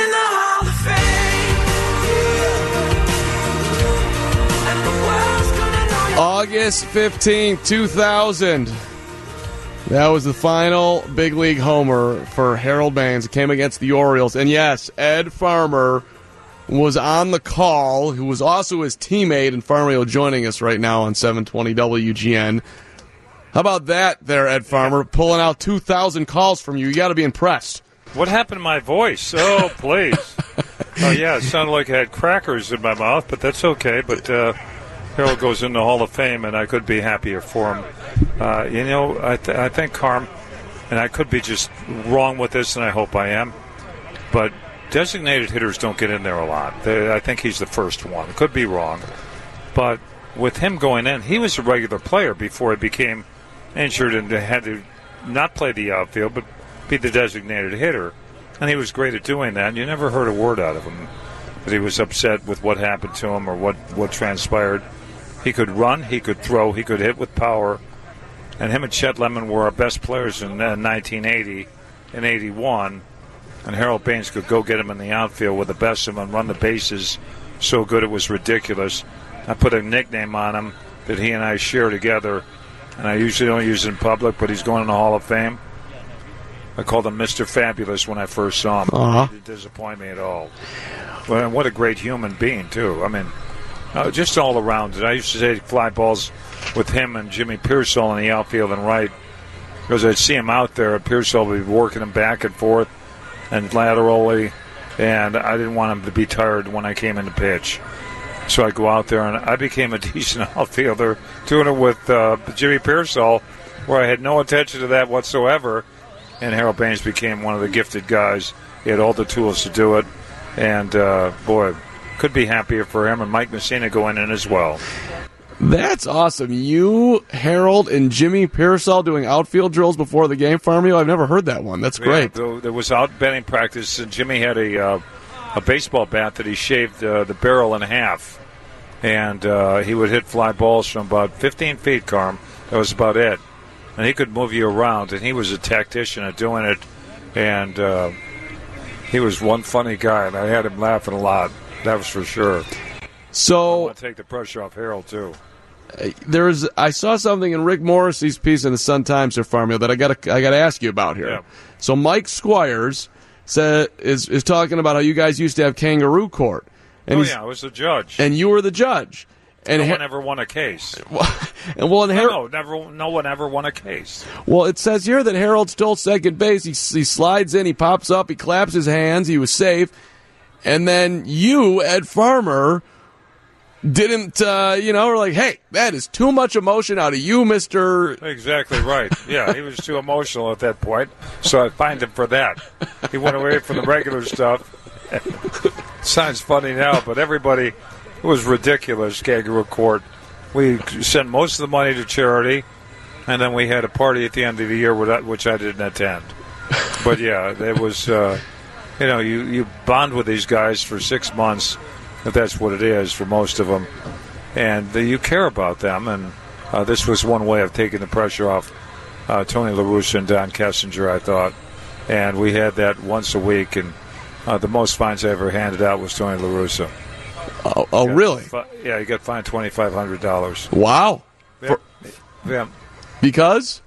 August 15, 2000. That was the final big league homer for Harold Baines. It came against the Orioles. And yes, Ed Farmer was on the call, who was also his teammate, and Farmer joining us right now on 720 WGN. How about that there, Ed Farmer, pulling out 2,000 calls from you? You got to be impressed. What happened to my voice? Oh, please. Oh, yeah, it sounded like I had crackers in my mouth, but that's okay. But Harold goes in the Hall of Fame, and I could be happier for him. I think, Carm, and I could be just wrong with this, and I hope I am, but designated hitters don't get in there a lot. I think he's the first one. Could be wrong. But with him going in, he was a regular player before he became injured and had to not play the outfield, but be the designated hitter. And he was great at doing that, and you never heard a word out of him that he was upset with what happened to him or what transpired. He could run, he could throw, he could hit with power. And him and Chet Lemon were our best players in 1980 and 81. And Harold Baines could go get him in the outfield with the best of them and run the bases so good it was ridiculous. I put a nickname on him that he and I share together, and I usually don't use it in public, but he's going in the Hall of Fame. I called him Mr. Fabulous when I first saw him. He didn't disappoint me at all. But what a great human being, too. I mean, just all around. I used to take fly balls with him and Jimmy Pearsall in the outfield and right, because I'd see him out there, and Pearsall would be working him back and forth and laterally, and I didn't want him to be tired when I came in to pitch. So I'd go out there, and I became a decent outfielder doing it with Jimmy Pearsall, where I had no attention to that whatsoever, and Harold Baines became one of the gifted guys. He had all the tools to do it, and, boy, could be happier for him, and Mike Messina going in as well. That's awesome. You, Harold, and Jimmy Pearsall doing outfield drills before the game, Farmio? I've never heard that one. That's great. Yeah, there was out batting practice, and Jimmy had a baseball bat that he shaved the barrel in half, and he would hit fly balls from about 15 feet, Carm. That was about it. And he could move you around, and he was a tactician at doing it, and he was one funny guy, and I had him laughing a lot. That was for sure. So I want to take the pressure off Harold, too. I saw something in Rick Morrissey's piece in the Sun-Times here, Farmio, that I got to ask you about here. Yeah. So Mike Squires is talking about how you guys used to have kangaroo court. And I was the judge. And you were the judge. And no one ever won a case. No one ever won a case. Well, it says here that Harold stole second base. He slides in, he pops up, he claps his hands, he was safe. And then you, Ed Farmer, didn't, were like, hey, that is too much emotion out of you, Mr. Exactly right. Yeah, he was too emotional at that point, so I fined him for that. He went away from the regular stuff. Sounds funny now, but everybody, it was ridiculous, kangaroo court. We sent most of the money to charity, and then we had a party at the end of the year which I didn't attend. But, yeah, it was, you bond with these guys for 6 months, if that's what it is for most of them, and you care about them, and this was one way of taking the pressure off Tony La Russa and Don Kessinger, I thought, and we had that once a week, and the most fines I ever handed out was Tony La Russa. Oh, really? Yeah, he got fined $2,500. Wow. Yeah. Because?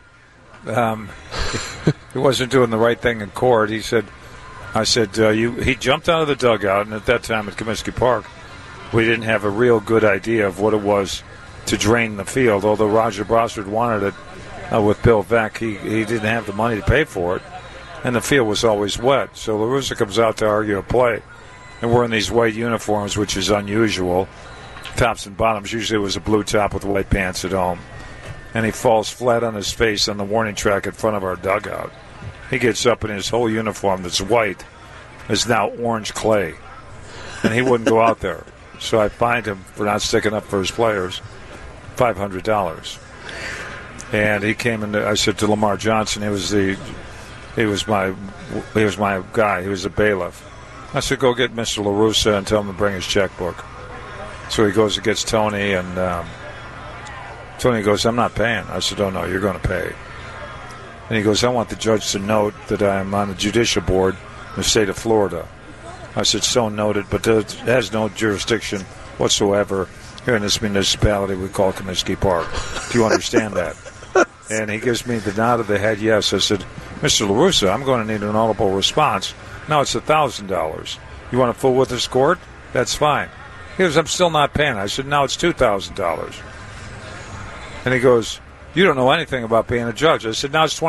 He wasn't doing the right thing in court. He said, he jumped out of the dugout, and at that time at Comiskey Park, we didn't have a real good idea of what it was to drain the field, although Roger Brossard wanted it. with Bill Veeck. He didn't have the money to pay for it, and the field was always wet. So La Russa comes out to argue a play, and we're in these white uniforms, which is unusual, tops and bottoms. Usually it was a blue top with white pants at home. And he falls flat on his face on the warning track in front of our dugout. He gets up in his whole uniform that's white is now orange clay. And he wouldn't go out there. So I fined him for not sticking up for his players $500. And he came in. I said to Lamar Johnson, he was my guy. He was a bailiff. I said, go get Mr. La Russa and tell him to bring his checkbook. So he goes and gets Tony, and Tony goes, I'm not paying. I said, oh, no, you're going to pay. And he goes, I want the judge to note that I'm on the judicial board in the state of Florida. I said, so noted, but it has no jurisdiction whatsoever here in this municipality we call Comiskey Park. Do you understand that? And he gives me the nod of the head, yes. I said, Mr. La Russa, I'm going to need an audible response. Now it's $1,000. You want to fool with this court? That's fine. He goes, I'm still not paying. I said, now it's $2,000. And he goes, you don't know anything about being a judge. I said, now it's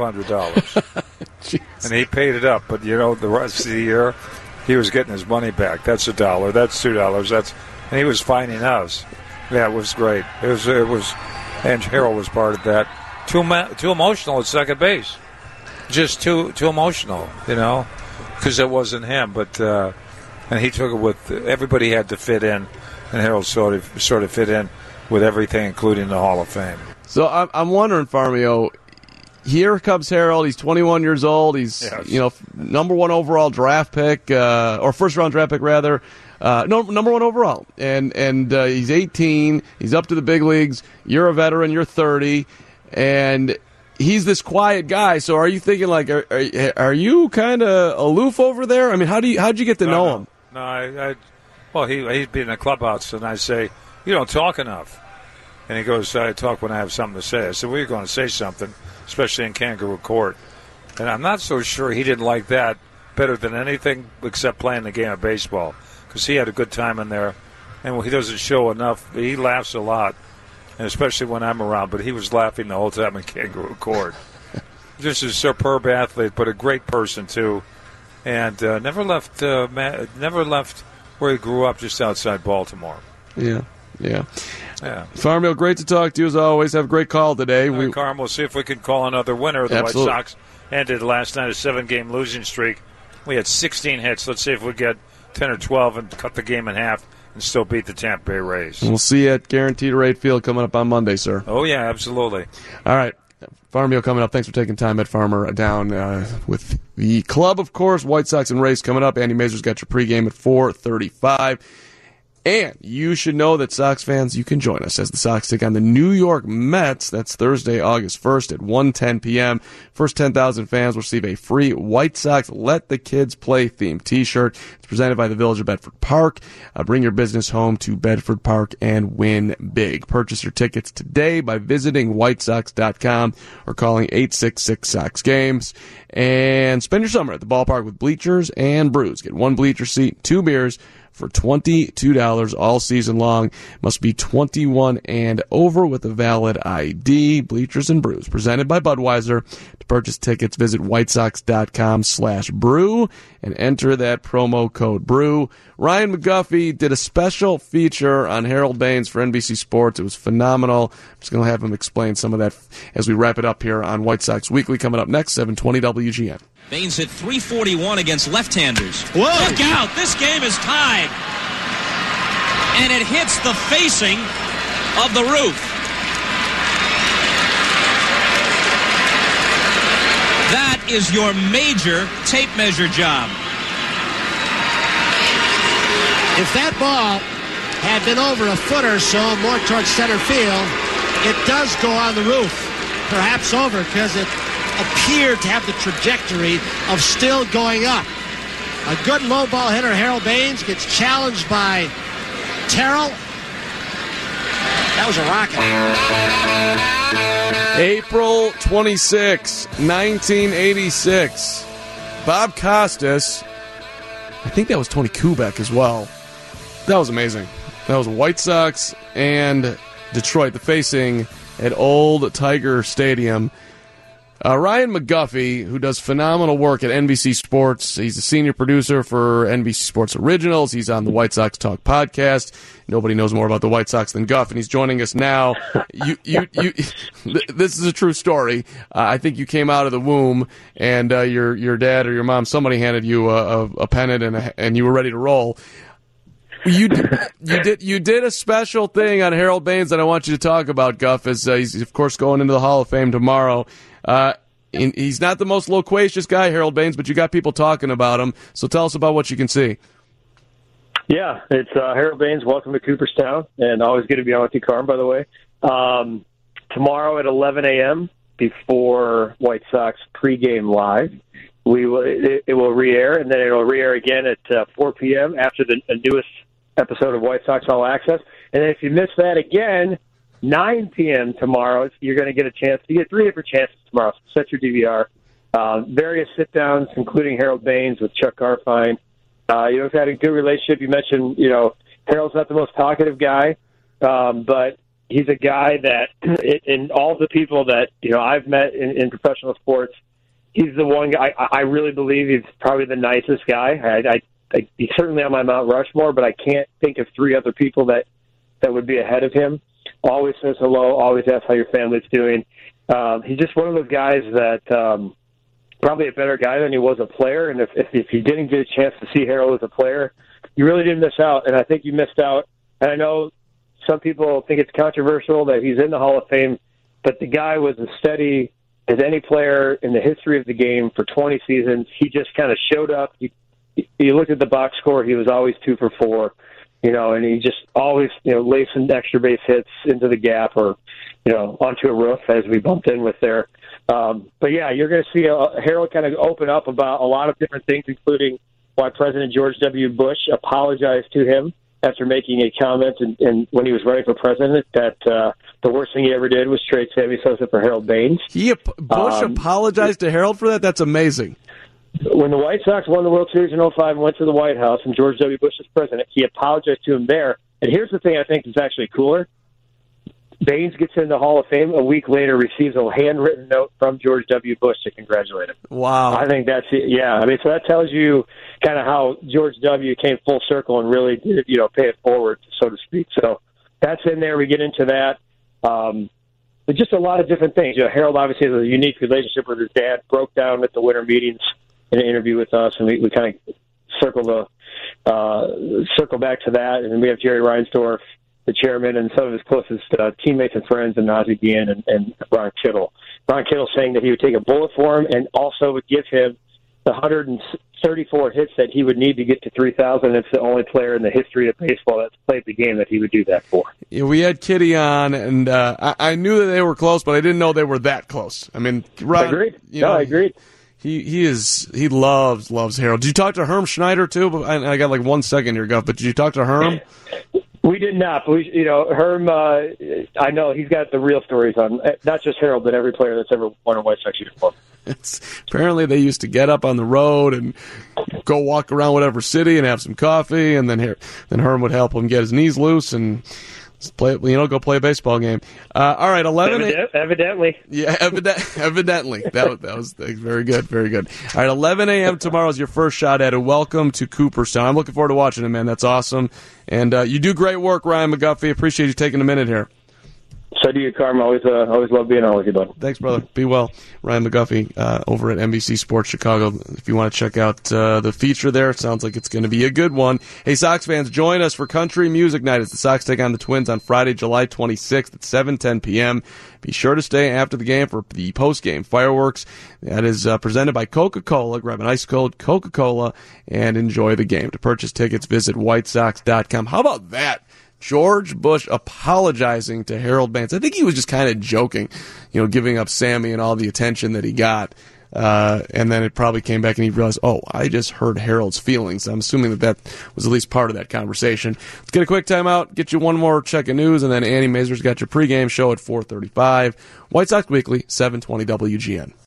$2,500. And he paid it up. But, the rest of the year, he was getting his money back. That's $1. That's $2. And he was fining us. Yeah, it was great. It was, and Harold was part of that. Too emotional at second base. Just too emotional, because it wasn't him. But and he took it with everybody had to fit in, and Harold sort of fit in with everything, including the Hall of Fame. So I'm wondering, Farmio, here comes Harold. He's 21 years old. He's number one overall draft pick, or first round draft pick rather. Number one overall, and he's 18. He's up to the big leagues. You're a veteran. You're 30, and he's this quiet guy. So are you thinking like, are you kind of aloof over there? I mean, how'd you get to know him? No, he'd be in the clubhouse, and I say, you don't talk enough. And he goes, I talk when I have something to say. I said, well, you're going to say something, especially in Kangaroo Court. And I'm not so sure he didn't like that better than anything except playing the game of baseball, because he had a good time in there. And he doesn't show enough. He laughs a lot, and especially when I'm around. But he was laughing the whole time in Kangaroo Court. Just a superb athlete, but a great person, too. And never left where he grew up, just outside Baltimore. Yeah. Farmville, great to talk to you as always. Have a great call today. Carm, we'll see if we can call another winner. The Absolutely. White Sox ended last night a 7-game losing streak. We had 16 hits. Let's see if we get 10 or 12 and cut the game in half and still beat the Tampa Bay Rays. We'll see you at Guaranteed Rate Field coming up on Monday, sir. Oh, yeah, absolutely. All right. Farmville coming up. Thanks for taking time, Ed Farmer, down with the club, of course. White Sox and Rays coming up. Andy Mazur's got your pregame at 4:35. And you should know that Sox fans, you can join us as the Sox take on the New York Mets. That's Thursday, August 1st at 1:10 p.m. First 10,000 fans will receive a free White Sox Let the Kids Play themed T-shirt. It's presented by the Village of Bedford Park. Bring your business home to Bedford Park and win big. Purchase your tickets today by visiting whitesox.com or calling 866-SOX-GAMES. And spend your summer at the ballpark with bleachers and brews. Get one bleacher seat, 2 beers, for $22 all season long. Must be 21 and over with a valid ID. Bleachers and Brews, presented by Budweiser. To purchase tickets, visit whitesox.com/brew and enter that promo code BREW. Ryan McGuffey did a special feature on Harold Baines for NBC Sports. It was phenomenal. I'm just going to have him explain some of that as we wrap it up here on White Sox Weekly, coming up next, 720 WGN. Baines hit .341 against left-handers. Whoa! Look out! This game is tied. And it hits the facing of the roof. That is your major tape measure job. If that ball had been over a foot or so more towards center field, it does go on the roof. Perhaps over, because it appeared to have the trajectory of still going up. A good low ball hitter, Harold Baines, gets challenged by Terrell. That was a rocket. April 26, 1986. Bob Costas. I think that was Tony Kubek as well. That was amazing. That was White Sox and Detroit, the facing at Old Tiger Stadium. Ryan McGuffey, who does phenomenal work at NBC Sports. He's a senior producer for NBC Sports Originals. He's on the White Sox Talk podcast. Nobody knows more about the White Sox than Guff, and he's joining us now. This is a true story. I think you came out of the womb, and your dad or your mom, somebody handed you a pennant, and you were ready to roll. You did a special thing on Harold Baines that I want you to talk about, Guff, as he's, of course, going into the Hall of Fame tomorrow. He's not the most loquacious guy, Harold Baines, but you got people talking about him. So tell us about what you can see. Yeah, it's Harold Baines. Welcome to Cooperstown, and always good to be on with you, Carm, by the way. Tomorrow at 11 a.m. before White Sox pregame live, it will re-air, and then it will re-air again at 4 p.m. after the newest episode of White Sox All Access. And then if you miss that again, 9 p.m. tomorrow, you're going to get a chance. You get 3 different chances tomorrow. So set your DVR. Various sit-downs, including Harold Baines with Chuck Garfien. We've had a good relationship. You mentioned, Harold's not the most talkative guy, but he's a guy that, in all the people that, I've met in professional sports, he's the one guy. I really believe he's probably the nicest guy. He's certainly on my Mount Rushmore, but I can't think of 3 other people that would be ahead of him. Always says hello, always asks how your family's doing. He's just one of those guys that probably a better guy than he was a player. And if you didn't get a chance to see Harold as a player, you really didn't miss out. And I think you missed out. And I know some people think it's controversial that he's in the Hall of Fame, but the guy was as steady as any player in the history of the game for 20 seasons. He just kind of showed up. You looked at the box score, he was always 2 for 4, and he just always, laid some extra base hits into the gap or, onto a roof, as we bumped in with there. But yeah, you're going to see Harold kind of open up about a lot of different things, including why President George W. Bush apologized to him after making a comment and when he was running for president that the worst thing he ever did was trade Sammy Sosa for Harold Baines. Bush apologized to Harold for that? That's amazing. When the White Sox won the World Series in 2005 and went to the White House and George W. Bush was president, he apologized to him there. And here's the thing I think is actually cooler. Baines gets in the Hall of Fame. A week later, receives a handwritten note from George W. Bush to congratulate him. Wow. I think that's it. Yeah. I mean, so that tells you kind of how George W. came full circle and really did, pay it forward, so to speak. So that's in there. We get into that. But just a lot of different things. Harold obviously has a unique relationship with his dad, broke down at the winter meetings in an interview with us, and we kind of circle back to that. And then we have Jerry Reinsdorf, the chairman, and some of his closest teammates and friends, and Ozzie Guillen and Ron Kittle. Ron Kittle saying that he would take a bullet for him and also would give him the 134 hits that he would need to get to 3,000. It's the only player in the history of baseball that's played the game that he would do that for. Yeah, we had Kitty on, and I knew that they were close, but I didn't know they were that close. I mean, Ron, agreed. I agreed. He loves Harold. Did you talk to Herm Schneider too? I got like 1 second here, Guff, but did you talk to Herm? We did not. But Herm, I know he's got the real stories on not just Harold, but every player that's ever worn a White Sox uniform. Apparently they used to get up on the road and go walk around whatever city and have some coffee, and then Herm would help him get his knees loose and go play a baseball game. All right, 11. Evidently. Yeah, evidently. That was very good, very good. All right, 11 a.m. tomorrow is your first shot at it. Welcome to Cooperstown. I'm looking forward to watching it, man. That's awesome. And you do great work, Ryan McGuffey. Appreciate you taking a minute here. So do you, Carm. Always love being on with you, bud. Thanks, brother. Be well. Ryan McGuffey over at NBC Sports Chicago. If you want to check out the feature there, it sounds like it's going to be a good one. Hey, Sox fans, join us for Country Music Night as the Sox take on the Twins on Friday, July 26th at 7:10 p.m. Be sure to stay after the game for the post-game fireworks. That is presented by Coca-Cola. Grab an ice cold Coca-Cola and enjoy the game. To purchase tickets, visit whitesox.com. How about that? George Bush apologizing to Harold Baines. I think he was just kind of joking, giving up Sammy and all the attention that he got. And then it probably came back and he realized, I just hurt Harold's feelings. I'm assuming that was at least part of that conversation. Let's get a quick timeout, get you one more check of news, and then Annie Mazur's got your pregame show at 4:35. White Sox Weekly, 720 WGN.